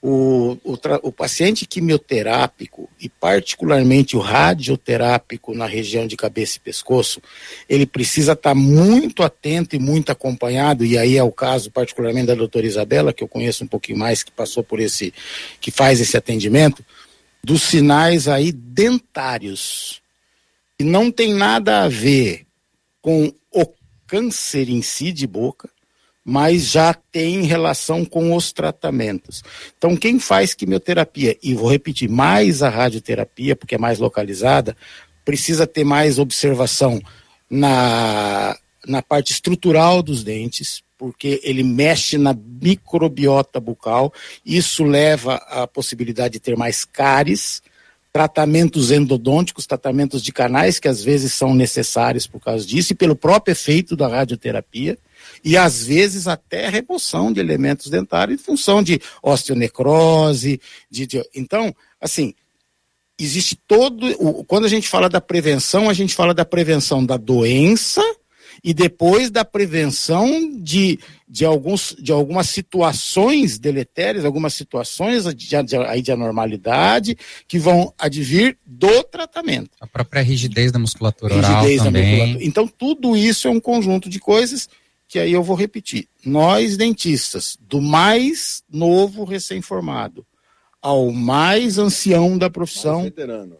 O paciente quimioterápico e particularmente o radioterápico na região de cabeça e pescoço, ele precisa estar muito atento e muito acompanhado, e aí é o caso particularmente da doutora Isabela, que eu conheço um pouquinho mais, que passou por que faz esse atendimento, dos sinais aí dentários, que não tem nada a ver com o câncer em si de boca, mas já tem relação com os tratamentos. Então, quem faz quimioterapia, e vou repetir, mais a radioterapia, porque é mais localizada, precisa ter mais observação na parte estrutural dos dentes, porque ele mexe na microbiota bucal, isso leva à possibilidade de ter mais cáries, tratamentos endodônticos, tratamentos de canais, que às vezes são necessários por causa disso, e pelo próprio efeito da radioterapia, e às vezes até remoção de elementos dentários em função de osteonecrose. Então, assim, existe quando a gente fala da prevenção, a gente fala da prevenção da doença e depois da prevenção de algumas situações deletérias, algumas situações de anormalidade que vão advir do tratamento. A própria rigidez da musculatura oral também. Então, tudo isso é um conjunto de coisas que aí eu vou repetir. Nós, dentistas, do mais novo recém-formado ao mais ancião da profissão,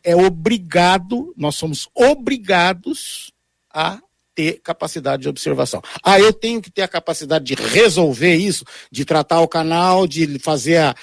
nós somos obrigados a ter capacidade de observação. Eu tenho que ter a capacidade de resolver isso, de tratar o canal, de fazer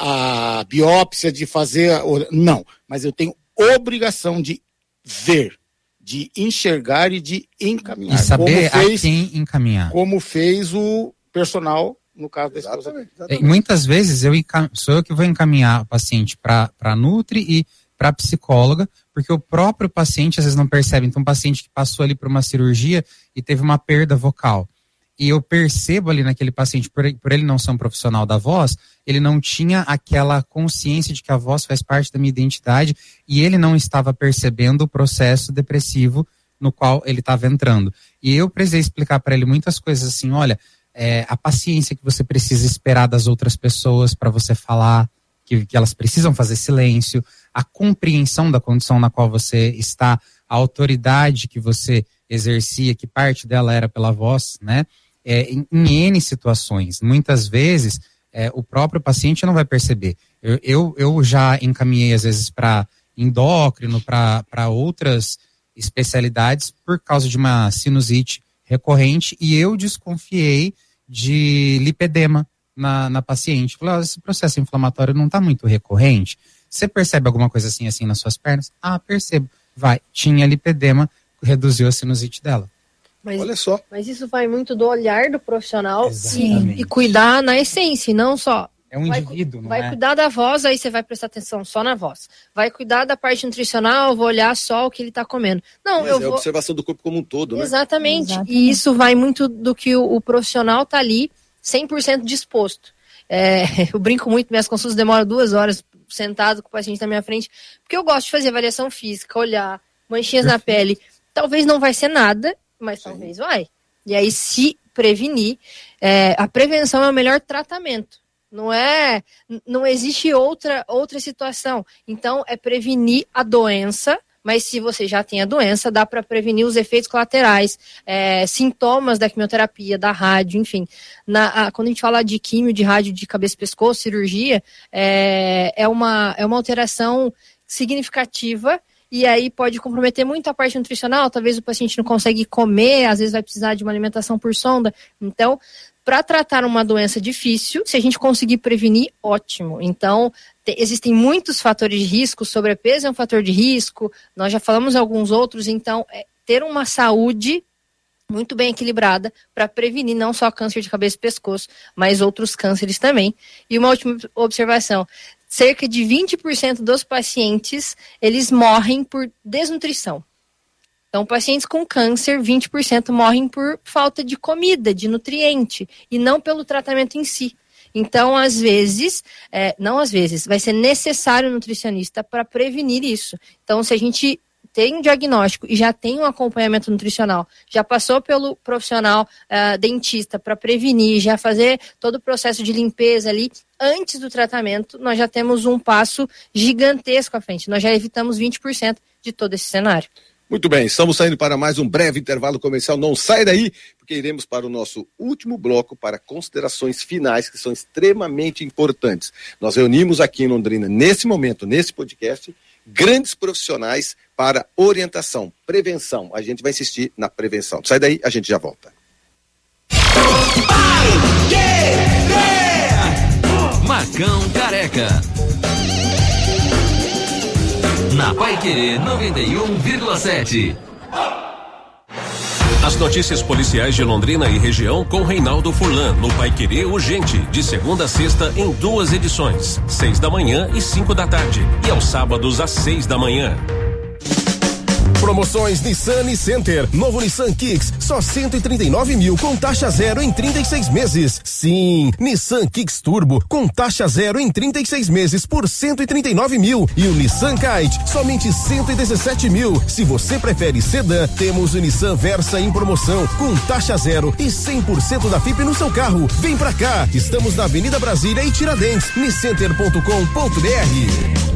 a biópsia, de fazer... Não, mas eu tenho obrigação de ver, de enxergar e de encaminhar. E saber a quem encaminhar. Como fez o personal, no caso da esposa. Muitas vezes sou eu que vou encaminhar o paciente para a Nutri e para a psicóloga, porque o próprio paciente às vezes não percebe. Então, um paciente que passou ali por uma cirurgia e teve uma perda vocal. E eu percebo ali naquele paciente, por ele não ser um profissional da voz, ele não tinha aquela consciência de que a voz faz parte da minha identidade e ele não estava percebendo o processo depressivo no qual ele estava entrando. E eu precisei explicar para ele muitas coisas assim, olha, a paciência que você precisa esperar das outras pessoas para você falar, que elas precisam fazer silêncio, a compreensão da condição na qual você está, a autoridade que você exercia, que parte dela era pela voz, né? Em N situações, muitas vezes o próprio paciente não vai perceber. Eu já encaminhei às vezes para endócrino, para outras especialidades por causa de uma sinusite recorrente e eu desconfiei de lipedema na paciente. Falei, esse processo inflamatório não está muito recorrente? Você percebe alguma coisa assim nas suas pernas? Percebo. Tinha lipedema, reduziu a sinusite dela. Olha só. Mas isso vai muito do olhar do profissional e cuidar na essência, não só. É um indivíduo, não vai cuidar da voz, aí você vai prestar atenção só na voz. Vai cuidar da parte nutricional, vou olhar só o que ele está comendo. Não, a observação do corpo como um todo, né? Exatamente. E isso vai muito do que o profissional está ali 100% disposto. Eu brinco muito, minhas consultas demoram 2 horas sentado com o paciente na minha frente, porque eu gosto de fazer avaliação física, olhar, manchinhas na pele. Talvez não vai ser nada mas talvez vai. E aí, se prevenir, a prevenção é o melhor tratamento. Não existe outra situação. Então, é prevenir a doença, mas se você já tem a doença, dá para prevenir os efeitos colaterais, sintomas da quimioterapia, da rádio, enfim. Quando a gente fala de quimio, de rádio, de cabeça e pescoço, cirurgia, é uma alteração significativa. E aí pode comprometer muito a parte nutricional, talvez o paciente não consegue comer, às vezes vai precisar de uma alimentação por sonda. Então, para tratar uma doença difícil, se a gente conseguir prevenir, ótimo. Então, existem muitos fatores de risco, sobrepeso é um fator de risco, nós já falamos alguns outros, então, ter uma saúde muito bem equilibrada para prevenir não só câncer de cabeça e pescoço, mas outros cânceres também. E uma última observação, cerca de 20% dos pacientes, eles morrem por desnutrição. Então, pacientes com câncer, 20% morrem por falta de comida, de nutriente, e não pelo tratamento em si. Então, vai ser necessário um nutricionista para prevenir isso. Então, se a gente tem um diagnóstico e já tem um acompanhamento nutricional, já passou pelo profissional dentista para prevenir, já fazer todo o processo de limpeza ali, antes do tratamento, nós já temos um passo gigantesco à frente. Nós já evitamos 20% de todo esse cenário. Muito bem, estamos saindo para mais um breve intervalo comercial. Não sai daí, porque iremos para o nosso último bloco para considerações finais, que são extremamente importantes. Nós reunimos aqui em Londrina, nesse momento, nesse podcast, grandes profissionais para orientação, prevenção. A gente vai insistir na prevenção. Sai daí, a gente já volta. Marcão Careca. Na Paiquerê 91,7. As notícias policiais de Londrina e região com Reinaldo Furlan no Paiquerê Urgente, de segunda a sexta em 2 edições, 6 da manhã e 5 da tarde, e aos sábados às 6 da manhã. Promoções Nissan e Center. Novo Nissan Kicks, só 139 mil com taxa zero em 36 meses. Sim, Nissan Kicks Turbo com taxa zero em 36 meses por 139 mil. E o Nissan Kite, somente 117 mil. Se você prefere sedã, temos o Nissan Versa em promoção com taxa zero e 100% da FIP no seu carro. Vem pra cá, estamos na Avenida Brasília e Tiradentes, niscenter.com.br.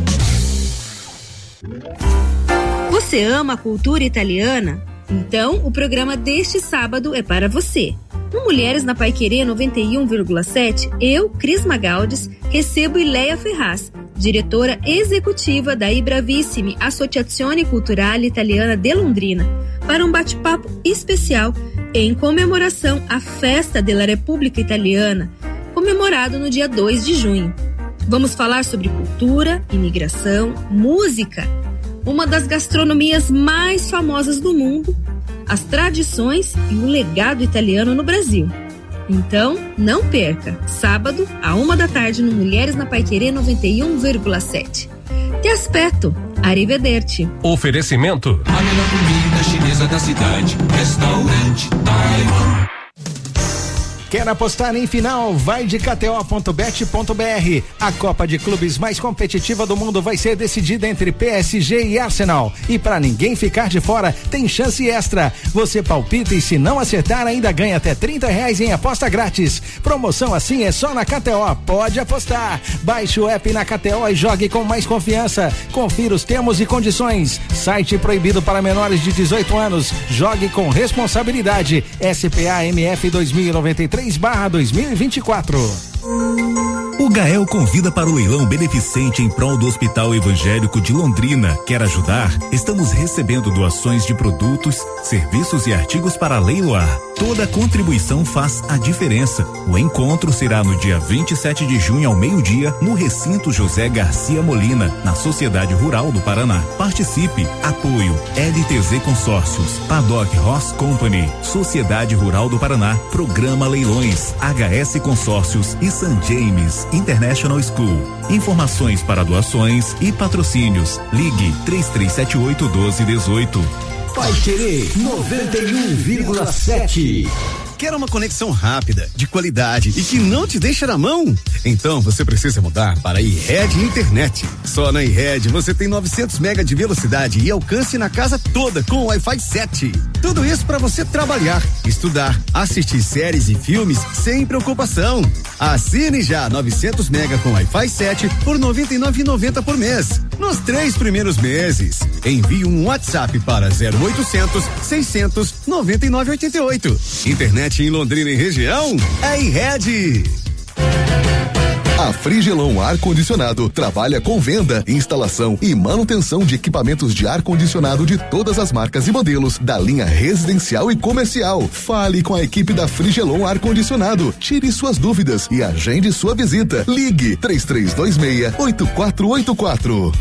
Você ama a cultura italiana? Então, o programa deste sábado é para você. No Mulheres na Paiquerê 91,7, eu, Cris Magaldes, recebo Ileia Ferraz, diretora executiva da Ibravissimi Associazione Culturale Italiana de Londrina, para um bate-papo especial em comemoração à Festa della Repubblica Italiana, comemorado no dia 2 de junho. Vamos falar sobre cultura, imigração, música, uma das gastronomias mais famosas do mundo, as tradições e o legado italiano no Brasil. Então, não perca, sábado, à 1 da tarde, no Mulheres na Paiquerê 91,7. Te aspetto, arrivederci. Oferecimento: a melhor comida chinesa da cidade, Restaurante Taiwan. Quer apostar em final? Vai de kto.bet.br. A Copa de Clubes mais competitiva do mundo vai ser decidida entre PSG e Arsenal. E para ninguém ficar de fora, tem chance extra. Você palpita e se não acertar, ainda ganha até R$30 em aposta grátis. Promoção assim é só na KTO. Pode apostar. Baixe o app na KTO e jogue com mais confiança. Confira os termos e condições. Site proibido para menores de 18 anos. Jogue com responsabilidade. SPA-MF 2093/2024. O Gael convida para o leilão beneficente em prol do Hospital Evangélico de Londrina. Quer ajudar? Estamos recebendo doações de produtos, serviços e artigos para leiloar. Toda contribuição faz a diferença. O encontro será no dia 27 de junho ao meio-dia, no recinto José Garcia Molina, na Sociedade Rural do Paraná. Participe. Apoio LTZ Consórcios, Paddock Horse Company, Sociedade Rural do Paraná, Programa Leilões, HS Consórcios e St. James International School. Informações para doações e patrocínios. Ligue 3378-1218. Paiquerê 91,7. Quer uma conexão rápida, de qualidade e que não te deixa na mão? Então você precisa mudar para a iRed Internet. Só na iRed você tem 900 MB de velocidade e alcance na casa toda com o Wi-Fi 7. Tudo isso para você trabalhar, estudar, assistir séries e filmes sem preocupação. Assine já 900 mega com Wi-Fi 7 por R$ 99,90 por mês. Nos 3 primeiros meses. Envie um WhatsApp para 0800 600 9988. Internet em Londrina e região é iRede. A Frigelon Ar-Condicionado trabalha com venda, instalação e manutenção de equipamentos de ar-condicionado de todas as marcas e modelos da linha residencial e comercial. Fale com a equipe da Frigelon Ar-Condicionado. Tire suas dúvidas e agende sua visita. Ligue 3326-8484.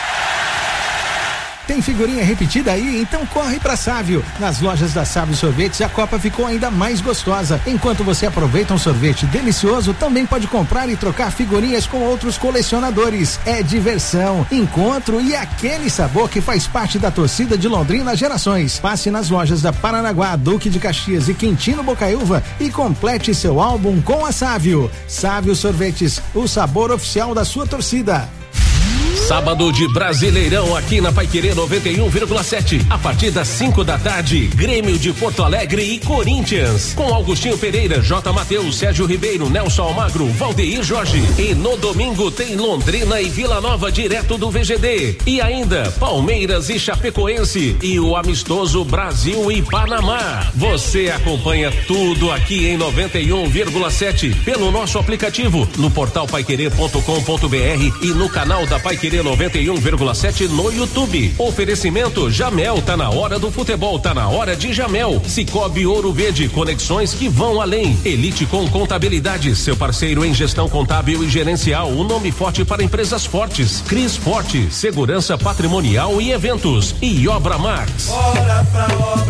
Tem figurinha repetida aí? Então corre pra Sávio. Nas lojas da Sávio Sorvetes, a Copa ficou ainda mais gostosa. Enquanto você aproveita um sorvete delicioso, também pode comprar e trocar figurinhas com outros colecionadores. É diversão, encontro e aquele sabor que faz parte da torcida de Londrina há gerações. Passe nas lojas da Paranaguá, Duque de Caxias e Quintino Bocaiúva e complete seu álbum com a Sávio. Sávio Sorvetes, o sabor oficial da sua torcida. Sábado de Brasileirão aqui na Paiquerê 91,7. A partir das 5 da tarde, Grêmio de Porto Alegre e Corinthians. Com Augustinho Pereira, J. Mateus, Sérgio Ribeiro, Nelson Almagro, Valdeir Jorge. E no domingo tem Londrina e Vila Nova direto do VGD. E ainda Palmeiras e Chapecoense. E o amistoso Brasil e Panamá. Você acompanha tudo aqui em 91,7 pelo nosso aplicativo, no portal paiquerê.com.br e no canal da Paiquerê 91,7 no YouTube. Oferecimento Jamel, tá na hora do futebol, tá na hora de Jamel. Cicobi Ouro Verde, conexões que vão além. Elite com Contabilidade, seu parceiro em gestão contábil e gerencial, um nome forte para empresas fortes. Cris Forte, segurança patrimonial e eventos. E Obra Max. Bora pra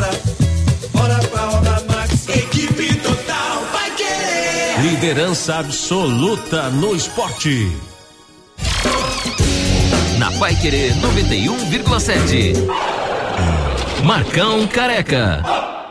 Obra Max, equipe total vai querer. Liderança absoluta no esporte. Na Paiquerê 91,7. Marcão Careca.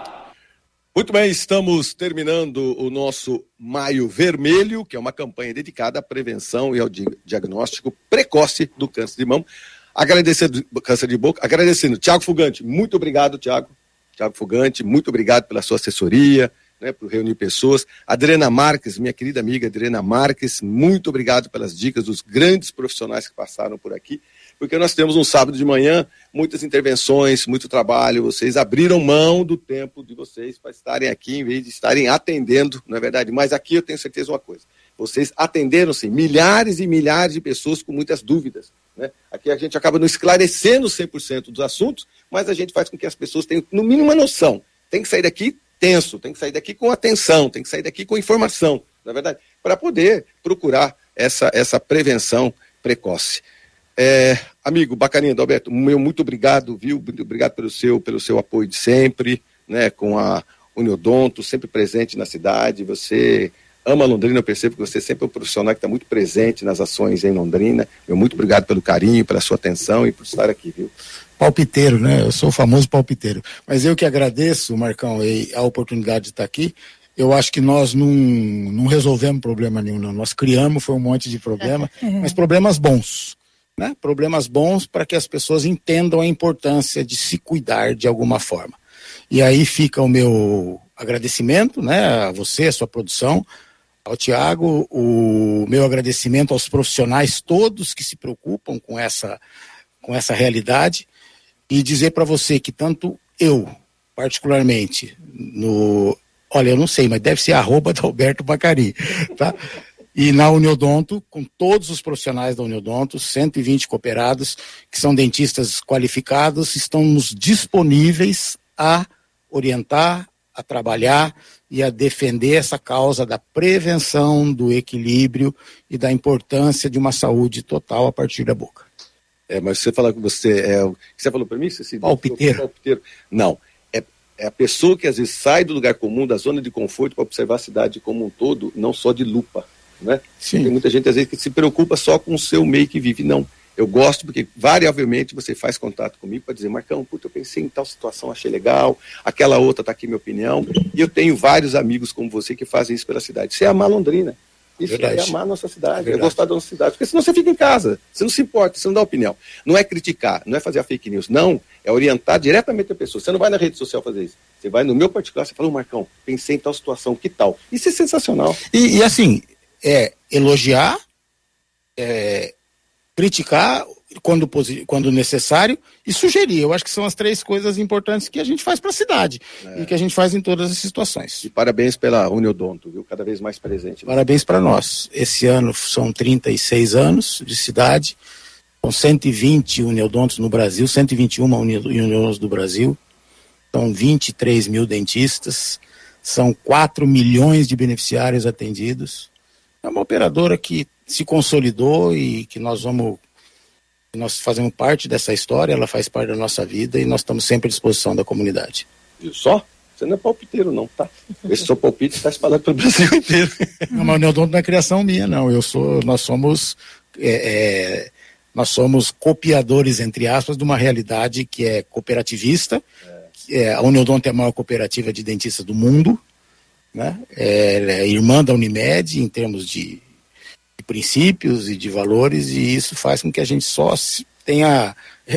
Muito bem, estamos terminando o nosso Maio Vermelho, que é uma campanha dedicada à prevenção e ao diagnóstico precoce do câncer de mama. Agradecendo câncer de boca, agradecendo Thiago Fugante, muito obrigado, Thiago Fugante, muito obrigado pela sua assessoria, né, por reunir pessoas. Adriana Marques, minha querida amiga Adriana Marques, muito obrigado pelas dicas dos grandes profissionais que passaram por aqui, porque nós temos um sábado de manhã, muitas intervenções, muito trabalho, vocês abriram mão do tempo de vocês para estarem aqui, em vez de estarem atendendo, não é verdade? Mas aqui eu tenho certeza de uma coisa, vocês atenderam, sim, milhares e milhares de pessoas com muitas dúvidas, né? Aqui a gente acaba não esclarecendo 100% dos assuntos, mas a gente faz com que as pessoas tenham, no mínimo, uma noção. Tem que sair daqui tenso, tem que sair daqui com atenção, tem que sair daqui com informação, na verdade, para poder procurar essa prevenção precoce. Amigo Bacaninha, Adalberto, muito obrigado, viu? Muito obrigado pelo seu apoio de sempre, né? Com a Uniodonto, sempre presente na cidade. Você ama Londrina, eu percebo que você sempre é um profissional que está muito presente nas ações em Londrina. Muito obrigado pelo carinho, pela sua atenção e por estar aqui, viu? Palpiteiro, né? Eu sou o famoso palpiteiro. Mas eu que agradeço, Marcão, a oportunidade de estar aqui. Eu acho que nós não resolvemos problema nenhum, não. Nós criamos, foi um monte de problema, mas problemas bons, né? Problemas bons para que as pessoas entendam a importância de se cuidar de alguma forma. E aí fica o meu agradecimento, né? A você, a sua produção, ao Thiago, o meu agradecimento aos profissionais todos que se preocupam com essa realidade. E dizer para você que tanto eu, particularmente, olha, eu não sei, mas deve ser @Adalberto Bacari, tá? E na Uniodonto, com todos os profissionais da Uniodonto, 120 cooperados, que são dentistas qualificados, estamos disponíveis a orientar, a trabalhar e a defender essa causa da prevenção, do equilíbrio e da importância de uma saúde total a partir da boca. Mas você fala que você o que você falou para mim? Palpiteiro. Não, é a pessoa que às vezes sai do lugar comum, da zona de conforto, para observar a cidade como um todo, não só de lupa, né? Sim. Tem muita gente às vezes que se preocupa só com o seu meio que vive. Não, eu gosto porque variavelmente você faz contato comigo para dizer, Marcão, puta, eu pensei em tal situação, achei legal, aquela outra tá aqui minha opinião, e eu tenho vários amigos como você que fazem isso pela cidade. Você é a Londrina. Isso é amar a nossa cidade, é gostar da nossa cidade. Porque senão você fica em casa, você não se importa, você não dá opinião. Não é criticar, não é fazer a fake news, não. É orientar diretamente a pessoa. Você não vai na rede social fazer isso. Você vai no meu particular, você fala, Marcão, pensei em tal situação, que tal? Isso é sensacional. E assim, elogiar, criticar quando necessário e sugerir. Eu acho que são as 3 coisas importantes que a gente faz para a cidade e que a gente faz em todas as situações. E parabéns pela Uniodonto, viu? Cada vez mais presente. Parabéns para nós. Esse ano são 36 anos de cidade, com 120 Uniodontos no Brasil, 121 Uniodontos do Brasil, são 23 mil dentistas, são 4 milhões de beneficiários atendidos. É uma operadora que se consolidou e que nós fazemos parte dessa história, ela faz parte da nossa vida e nós estamos sempre à disposição da comunidade. Viu só? Você não é palpiteiro não, tá? Esse seu palpite está espalhado pelo Brasil inteiro. Não, mas o Uniodonto não é criação minha, não. Nós somos copiadores, entre aspas, de uma realidade que é cooperativista. A Uniodonto é a maior cooperativa de dentistas do mundo, né? É irmã da Unimed em termos de princípios e de valores, e isso faz com que a gente só tenha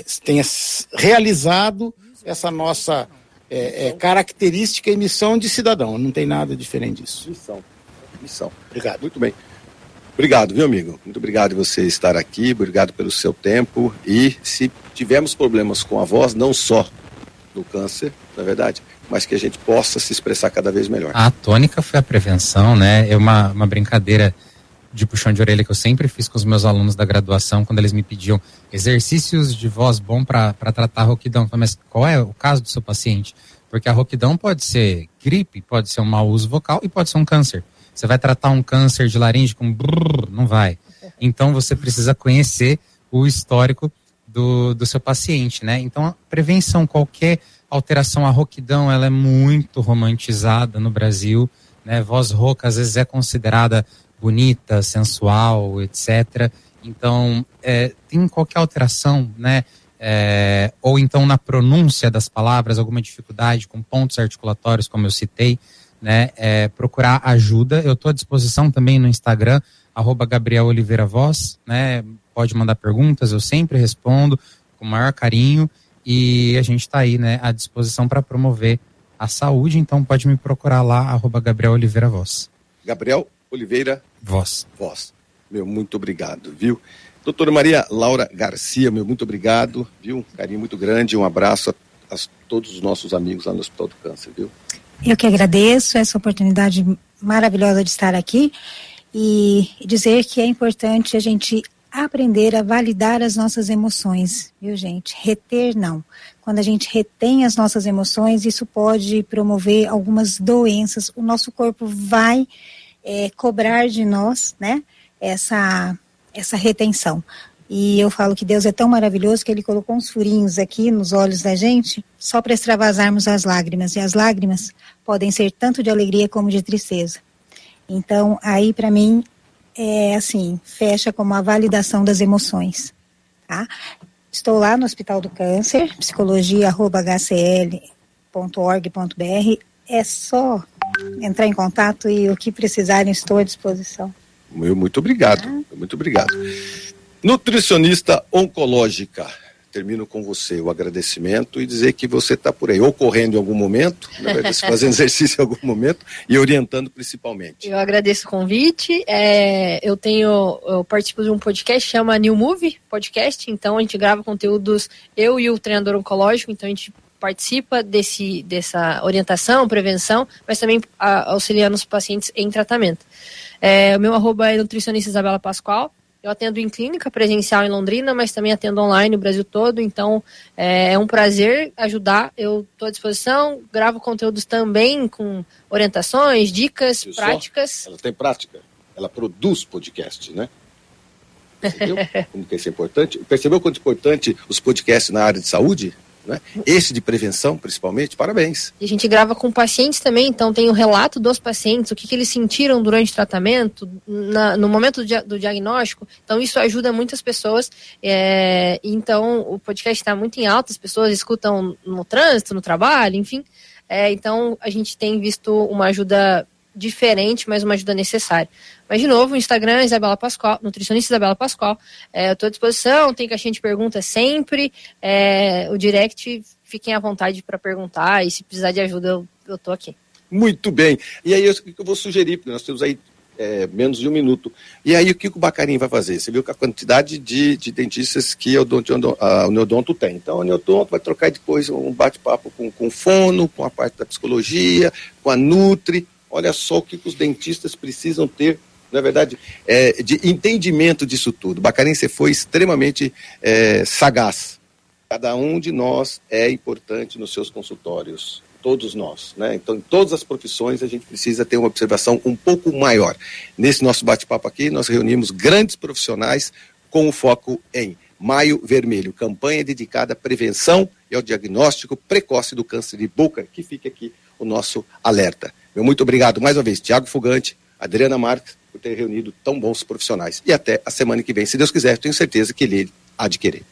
realizado essa nossa característica e missão de cidadão. Não tem nada diferente disso. Missão. Obrigado. Muito bem. Obrigado, viu, amigo? Muito obrigado por você estar aqui, obrigado pelo seu tempo, e se tivermos problemas com a voz, não só do câncer, na verdade, mas que a gente possa se expressar cada vez melhor. A tônica foi a prevenção, né? É uma brincadeira de puxão de orelha que eu sempre fiz com os meus alunos da graduação, quando eles me pediam exercícios de voz bom para tratar a rouquidão. Mas qual é o caso do seu paciente? Porque a rouquidão pode ser gripe, pode ser um mau uso vocal e pode ser um câncer. Você vai tratar um câncer de laringe com brrr, não vai. Então você precisa conhecer o histórico do seu paciente, né? Então a prevenção, qualquer alteração, a rouquidão, ela é muito romantizada no Brasil, né? Voz rouca às vezes é considerada bonita, sensual, etc. Então, tem qualquer alteração, né? Ou então na pronúncia das palavras, alguma dificuldade com pontos articulatórios, como eu citei, né? Procurar ajuda. Eu estou à disposição também no Instagram, @GabrielOliveiraVoz, né? Pode mandar perguntas, eu sempre respondo com o maior carinho, e a gente está aí, né, à disposição para promover a saúde. Então pode me procurar lá, @GabrielOliveiraVoz. Gabriel Oliveira Voz. Meu, muito obrigado, viu? Doutora Maria Laura Garcia, meu, muito obrigado, viu? Um carinho muito grande, um abraço a todos os nossos amigos lá no Hospital do Câncer, viu? Eu que agradeço essa oportunidade maravilhosa de estar aqui e dizer que é importante a gente aprender a validar as nossas emoções, viu, gente? Reter, não. Quando a gente retém as nossas emoções, isso pode promover algumas doenças. O nosso corpo vai cobrar de nós, né, essa retenção. E eu falo que Deus é tão maravilhoso que Ele colocou uns furinhos aqui nos olhos da gente só para extravasarmos as lágrimas. E as lágrimas podem ser tanto de alegria como de tristeza. Então, aí para mim, fecha como a validação das emoções. Tá? Estou lá no Hospital do Câncer, psicologia@hcl.org.br. É só entrar em contato e o que precisarem, estou à disposição. Muito obrigado, muito obrigado. Nutricionista oncológica, termino com você o agradecimento e dizer que você está por aí, ou correndo em algum momento, fazendo exercício em algum momento e orientando principalmente. Eu agradeço o convite. Eu participo de um podcast que chama New Move Podcast, então a gente grava conteúdos, eu e o treinador oncológico, então a gente participa dessa orientação, prevenção, mas também auxiliando os pacientes em tratamento. O meu @ é nutricionista Isabela Pascoal. Eu atendo em clínica presencial em Londrina, mas também atendo online no Brasil todo, então é um prazer ajudar. Eu estou à disposição, gravo conteúdos também com orientações, dicas, práticas. Ela tem prática, ela produz podcast, né? Percebeu como que isso é importante? Percebeu quanto é importante os podcasts na área de saúde? Né? Esse de prevenção, principalmente, parabéns. E a gente grava com pacientes também, então tem o relato dos pacientes, o que eles sentiram durante o tratamento, no momento do diagnóstico, então isso ajuda muitas pessoas, então o podcast está muito em alta, as pessoas escutam no trânsito, no trabalho, enfim, então a gente tem visto uma ajuda diferente, mas uma ajuda necessária. Mas, de novo, o Instagram, Isabela Pascoal, nutricionista Isabela Pascoal, eu estou à disposição, tem caixinha de perguntas sempre, o direct, fiquem à vontade para perguntar, e se precisar de ajuda, eu estou aqui. Muito bem. E aí, o que eu vou sugerir, porque nós temos aí menos de 1 minuto. E aí, o que o Bacarin vai fazer? Você viu que a quantidade de dentistas que o Neodonto tem. Então, o Neodonto vai trocar depois um bate-papo com o fono, com a parte da psicologia, com a Nutri. Olha só o que os dentistas precisam ter, na verdade, de entendimento disso tudo. Bacarin, você foi extremamente sagaz. Cada um de nós é importante nos seus consultórios. Todos nós, né? Então, em todas as profissões, a gente precisa ter uma observação um pouco maior. Nesse nosso bate-papo aqui, nós reunimos grandes profissionais com o foco em Maio Vermelho, campanha dedicada à prevenção e ao diagnóstico precoce do câncer de boca, que fica aqui o nosso alerta. Meu muito obrigado mais uma vez, Tiago Fugante, Adriana Marques, por ter reunido tão bons profissionais. E até a semana que vem, se Deus quiser, tenho certeza que ele há de querer.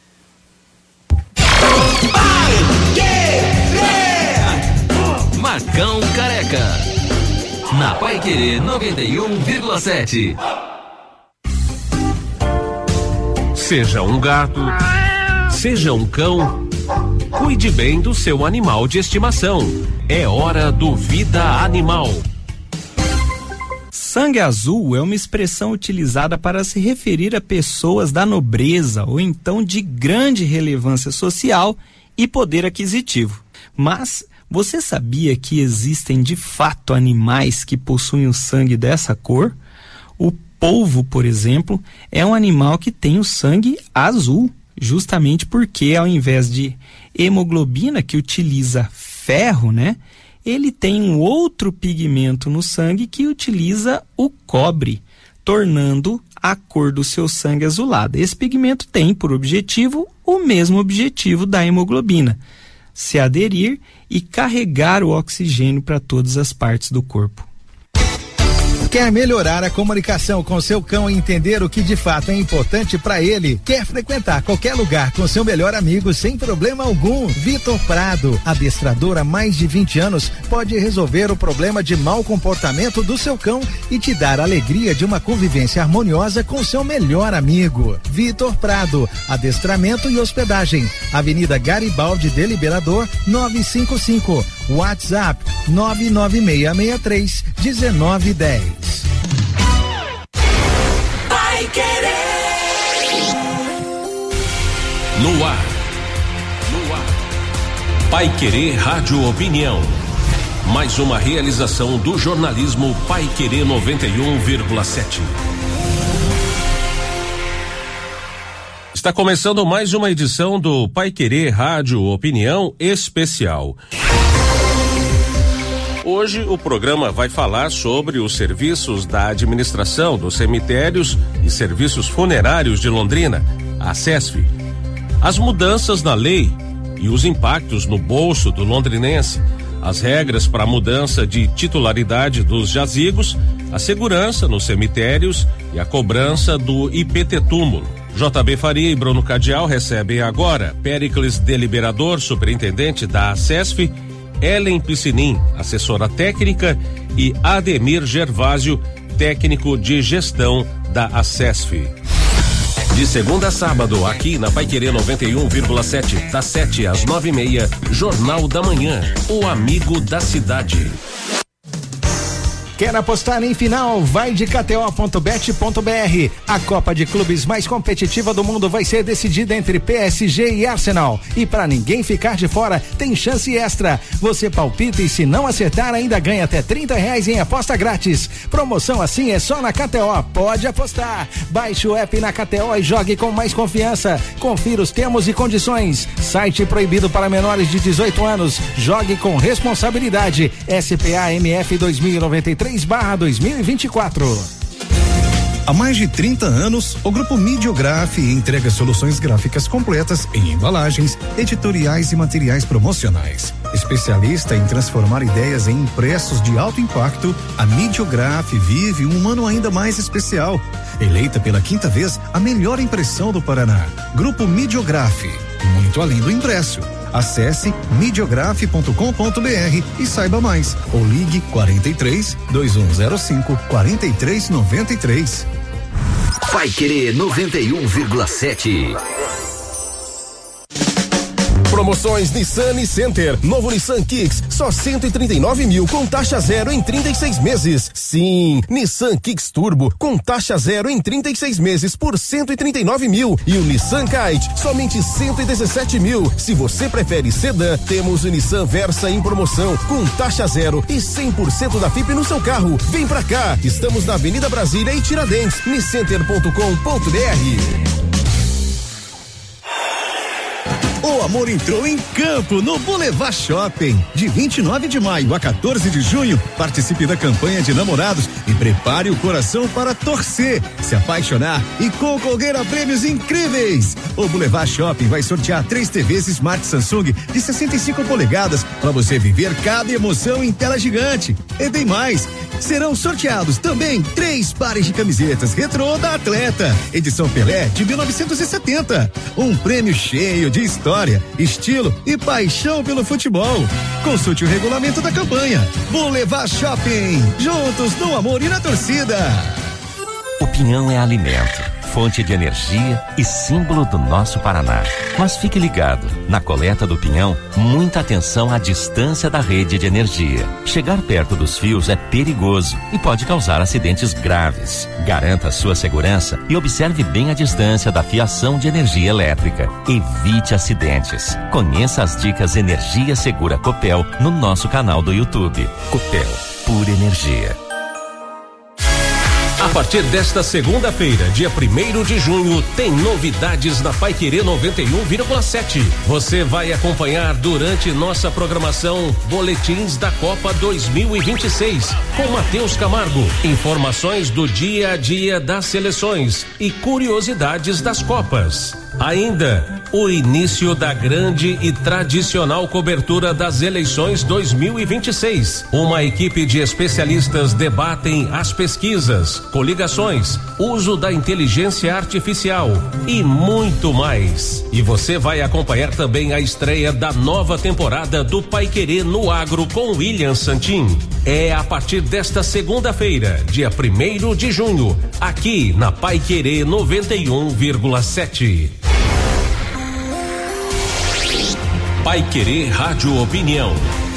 Marcão Careca, na Pai Querer 91,7. Seja um gato, seja um cão, cuide bem do seu animal de estimação. É hora do Vida Animal. Sangue azul é uma expressão utilizada para se referir a pessoas da nobreza ou então de grande relevância social e poder aquisitivo. Mas você sabia que existem de fato animais que possuem o sangue dessa cor? O polvo, por exemplo, é um animal que tem o sangue azul, justamente porque ao invés de hemoglobina, que utiliza ferro, né? Ele tem um outro pigmento no sangue que utiliza o cobre, tornando a cor do seu sangue azulada. Esse pigmento tem por objetivo o mesmo objetivo da hemoglobina: se aderir e carregar o oxigênio para todas as partes do corpo. Quer melhorar a comunicação com seu cão e entender o que de fato é importante para ele? Quer frequentar qualquer lugar com seu melhor amigo sem problema algum? Vitor Prado, adestrador há mais de 20 anos, pode resolver o problema de mau comportamento do seu cão e te dar a alegria de uma convivência harmoniosa com seu melhor amigo. Vitor Prado, adestramento e hospedagem. Avenida Garibaldi de Liberador, 955. WhatsApp 99663-1910. Vai Querer. No ar. Pai Querer Rádio Opinião. Mais uma realização do jornalismo Pai Querer 91,7. Está começando mais uma edição do Pai Querer Rádio Opinião Especial. Hoje o programa vai falar sobre os serviços da administração dos cemitérios e serviços funerários de Londrina, a CESF, as mudanças na lei e os impactos no bolso do londrinense, as regras para a mudança de titularidade dos jazigos, a segurança nos cemitérios e a cobrança do IPT túmulo. JB Faria e Bruno Cadial recebem agora Péricles Deliberador, superintendente da CESF, Ellen Piscinin, assessora técnica, e Ademir Gervásio, técnico de gestão da ACESF. De segunda a sábado, aqui na Pai Querer 91,7, das 7 às 9:30, Jornal da Manhã, o amigo da cidade. Quer apostar em final? Vai de KTO.bet.br. A Copa de Clubes mais competitiva do mundo vai ser decidida entre PSG e Arsenal. E para ninguém ficar de fora, tem chance extra. Você palpita e se não acertar, ainda ganha até R$30 em aposta grátis. Promoção assim é só na KTO. Pode apostar. Baixe o app na KTO e jogue com mais confiança. Confira os termos e condições. Site proibido para menores de 18 anos. Jogue com responsabilidade. SPA MF 2093/2024. Há mais de 30 anos, o Grupo Midiograf entrega soluções gráficas completas em embalagens, editoriais e materiais promocionais. Especialista em transformar ideias em impressos de alto impacto, a Midiograf vive um ano ainda mais especial. Eleita pela 5ª vez a melhor impressão do Paraná. Grupo Midiograf, muito além do impresso. Acesse midiograf.com.br e saiba mais. Ou ligue 43 2105 4393. Vai Querer 91,7. Promoções Nissan Center. Novo Nissan Kicks, só 139 mil com taxa zero em 36 meses. Sim, Nissan Kicks Turbo com taxa zero em 36 meses por 139 mil. E o Nissan Kite, somente 117 mil. Se você prefere sedã, temos o Nissan Versa em promoção com taxa zero e 100% da FIP no seu carro. Vem pra cá, estamos na Avenida Brasília e Tiradentes, niscenter.com.br. O amor entrou em campo no Boulevard Shopping. De 29 de maio a 14 de junho, participe da campanha de namorados e prepare o coração para torcer, se apaixonar e concorrer a prêmios incríveis. O Boulevard Shopping vai sortear 3 TVs Smart Samsung de 65 polegadas para você viver cada emoção em tela gigante. E tem mais, serão sorteados também 3 pares de camisetas retrô da Atleta, edição Pelé de 1970. Um prêmio cheio de história, estilo e paixão pelo futebol. Consulte o regulamento da campanha. Boulevard Shopping, juntos no amor e na torcida. O pinhão é alimento, fonte de energia e símbolo do nosso Paraná. Mas fique ligado, na coleta do pinhão, muita atenção à distância da rede de energia. Chegar perto dos fios é perigoso e pode causar acidentes graves. Garanta sua segurança e observe bem a distância da fiação de energia elétrica. Evite acidentes. Conheça as dicas Energia Segura Copel no nosso canal do YouTube. Copel, pura energia. A partir desta segunda-feira, dia 1º de junho, tem novidades na Pai Querer 91,7. Você vai acompanhar durante nossa programação boletins da Copa 2026 com Matheus Camargo, informações do dia a dia das seleções e curiosidades das Copas. Ainda, o início da grande e tradicional cobertura das eleições 2026. Uma equipe de especialistas debatem as pesquisas, coligações, uso da inteligência artificial e muito mais. E você vai acompanhar também a estreia da nova temporada do Pai Querer no Agro com William Santin. É a partir desta segunda-feira, dia 1º de junho, aqui na Pai Querer 91,7. Pai Querer Rádio Opinião.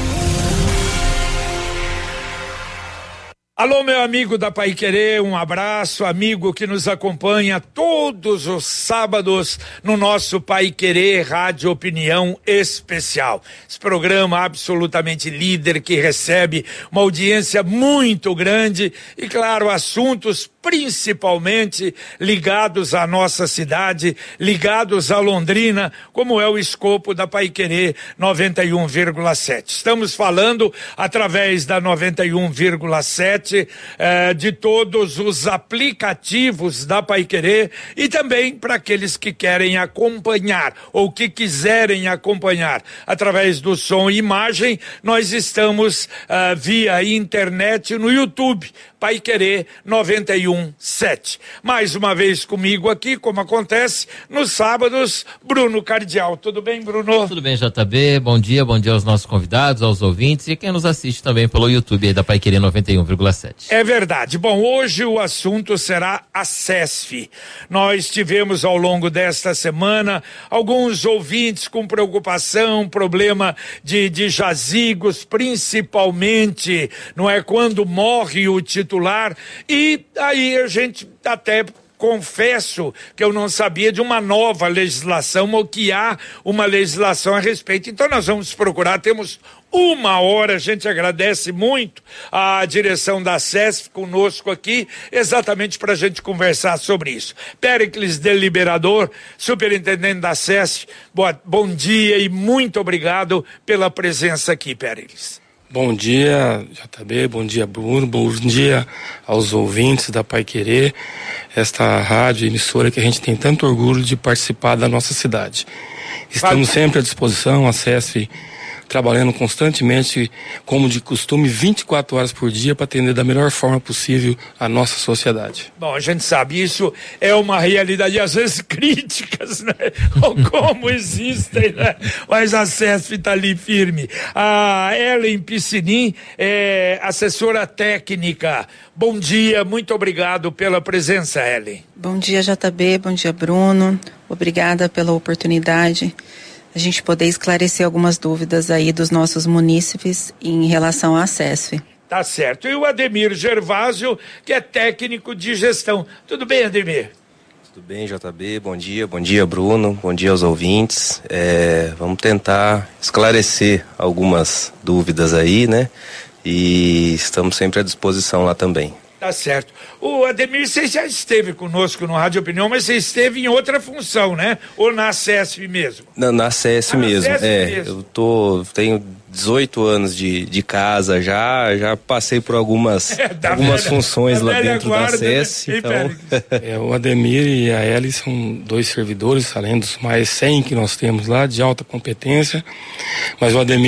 Alô, meu amigo da Pai Querer, um abraço, amigo que nos acompanha todos os sábados no nosso Pai Querer Rádio Opinião Especial. Esse programa absolutamente líder que recebe uma audiência muito grande e, claro, assuntos principalmente ligados à nossa cidade, ligados a Londrina, como é o escopo da Pai Querer 91,7. Estamos falando através da 91,7 de todos os aplicativos da Pai Querer e também para aqueles que querem acompanhar ou que quiserem acompanhar através do som e imagem. Nós estamos via internet no YouTube, Pai Querer 91,7. Mais uma vez comigo aqui, como acontece nos sábados, Bruno Cardial. Tudo bem, Bruno? Tudo bem, JB. Bom dia aos nossos convidados, aos ouvintes e quem nos assiste também pelo YouTube aí da Pai Querer 91,7. É verdade. Bom, hoje o assunto será a SESF. Nós tivemos ao longo desta semana alguns ouvintes com preocupação, problema de jazigos, principalmente, não é, quando morre o titular, e aí a gente até confesso que eu não sabia de uma nova legislação ou que há uma legislação a respeito. Então nós vamos procurar, temos 1 hora, a gente agradece muito a direção da SESF conosco aqui, exatamente para a gente conversar sobre isso. Péricles Deliberador, superintendente da SESF, bom dia e muito obrigado pela presença aqui, Péricles. Bom dia, JB, bom dia, Bruno, bom dia aos ouvintes da Pai Querer, esta rádio, emissora que a gente tem tanto orgulho de participar da nossa cidade. Estamos sempre à disposição, a SESF trabalhando constantemente, como de costume, 24 horas por dia para atender da melhor forma possível a nossa sociedade. Bom, a gente sabe, isso é uma realidade, às vezes críticas, né? Ou como existem, né? Mas a CESP está ali firme. A Ellen Piscinin é assessora técnica. Bom dia, muito obrigado pela presença, Ellen. Bom dia, JB, bom dia, Bruno. Obrigada pela oportunidade. A gente poder esclarecer algumas dúvidas aí dos nossos munícipes em relação à CESF. Tá certo. E o Ademir Gervásio, que é técnico de gestão. Tudo bem, Ademir? Tudo bem, JB? Bom dia, Bruno. Bom dia aos ouvintes. Vamos tentar esclarecer algumas dúvidas aí, né? E estamos sempre à disposição lá também. Tá certo. O Ademir, você já esteve conosco no Rádio Opinião, mas você esteve em outra função, né? Ou na CESF mesmo? Na CESF mesmo. Na CESF mesmo. Tenho 18 anos de casa já passei por algumas funções lá dentro da CESF. Né? Então... o Ademir e a Eli são 2 servidores, além dos mais 100 que nós temos lá, de alta competência, mas o Ademir